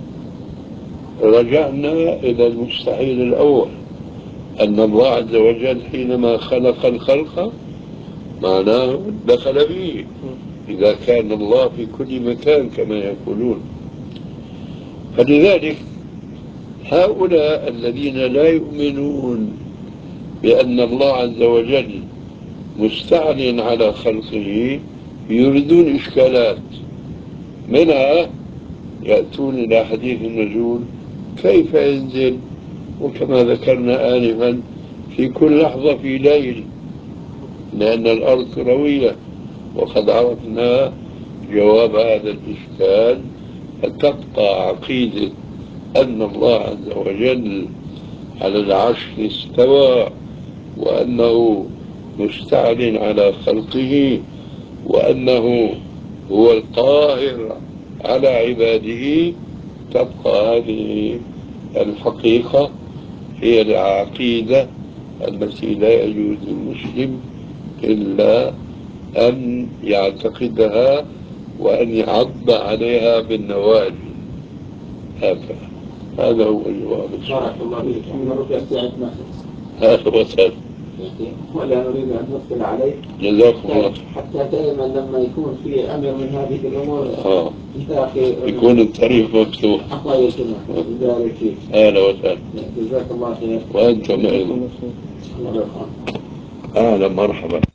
رجعنا إلى المستحيل الأول، أن الله عز وجل حينما خلق الخلق معناه دخل فيه، إذا كان الله في كل مكان كما يقولون. فلذلك هؤلاء الذين لا يؤمنون بأن الله عز وجل مستعل على خلقه يريدون إشكالات، منها يأتون إلى حديث النزول كيف ينزل، وكما ذكرنا آنفا في كل لحظة في ليل، لأن الأرض كروية، وقد عرفنا جواب هذا الإشكال. فتبقى عقيدة أن الله عز وجل على العرش استوى، وأنه مستعل على خلقه، وأنه هو القاهر على عباده. تبقى هذه الحقيقة هي العقيدة التي لا يجوز للمسلم إلا أن يعتقدها وأن يعض عليها بالنواجذ. هذا هو الجواب. بارك الله فيك. نرجع ساعة هذا هو سهل. ولا نريد أن نطلع عليه. جزاكم الله. حتى دائما لما يكون في أمر من هذه الأمور يكون الطريق مفتوح. الله يسلمك ويبارك فيك. أهلا وسهلا. جزاك الله خير. وأنتم أهلا مرحبا.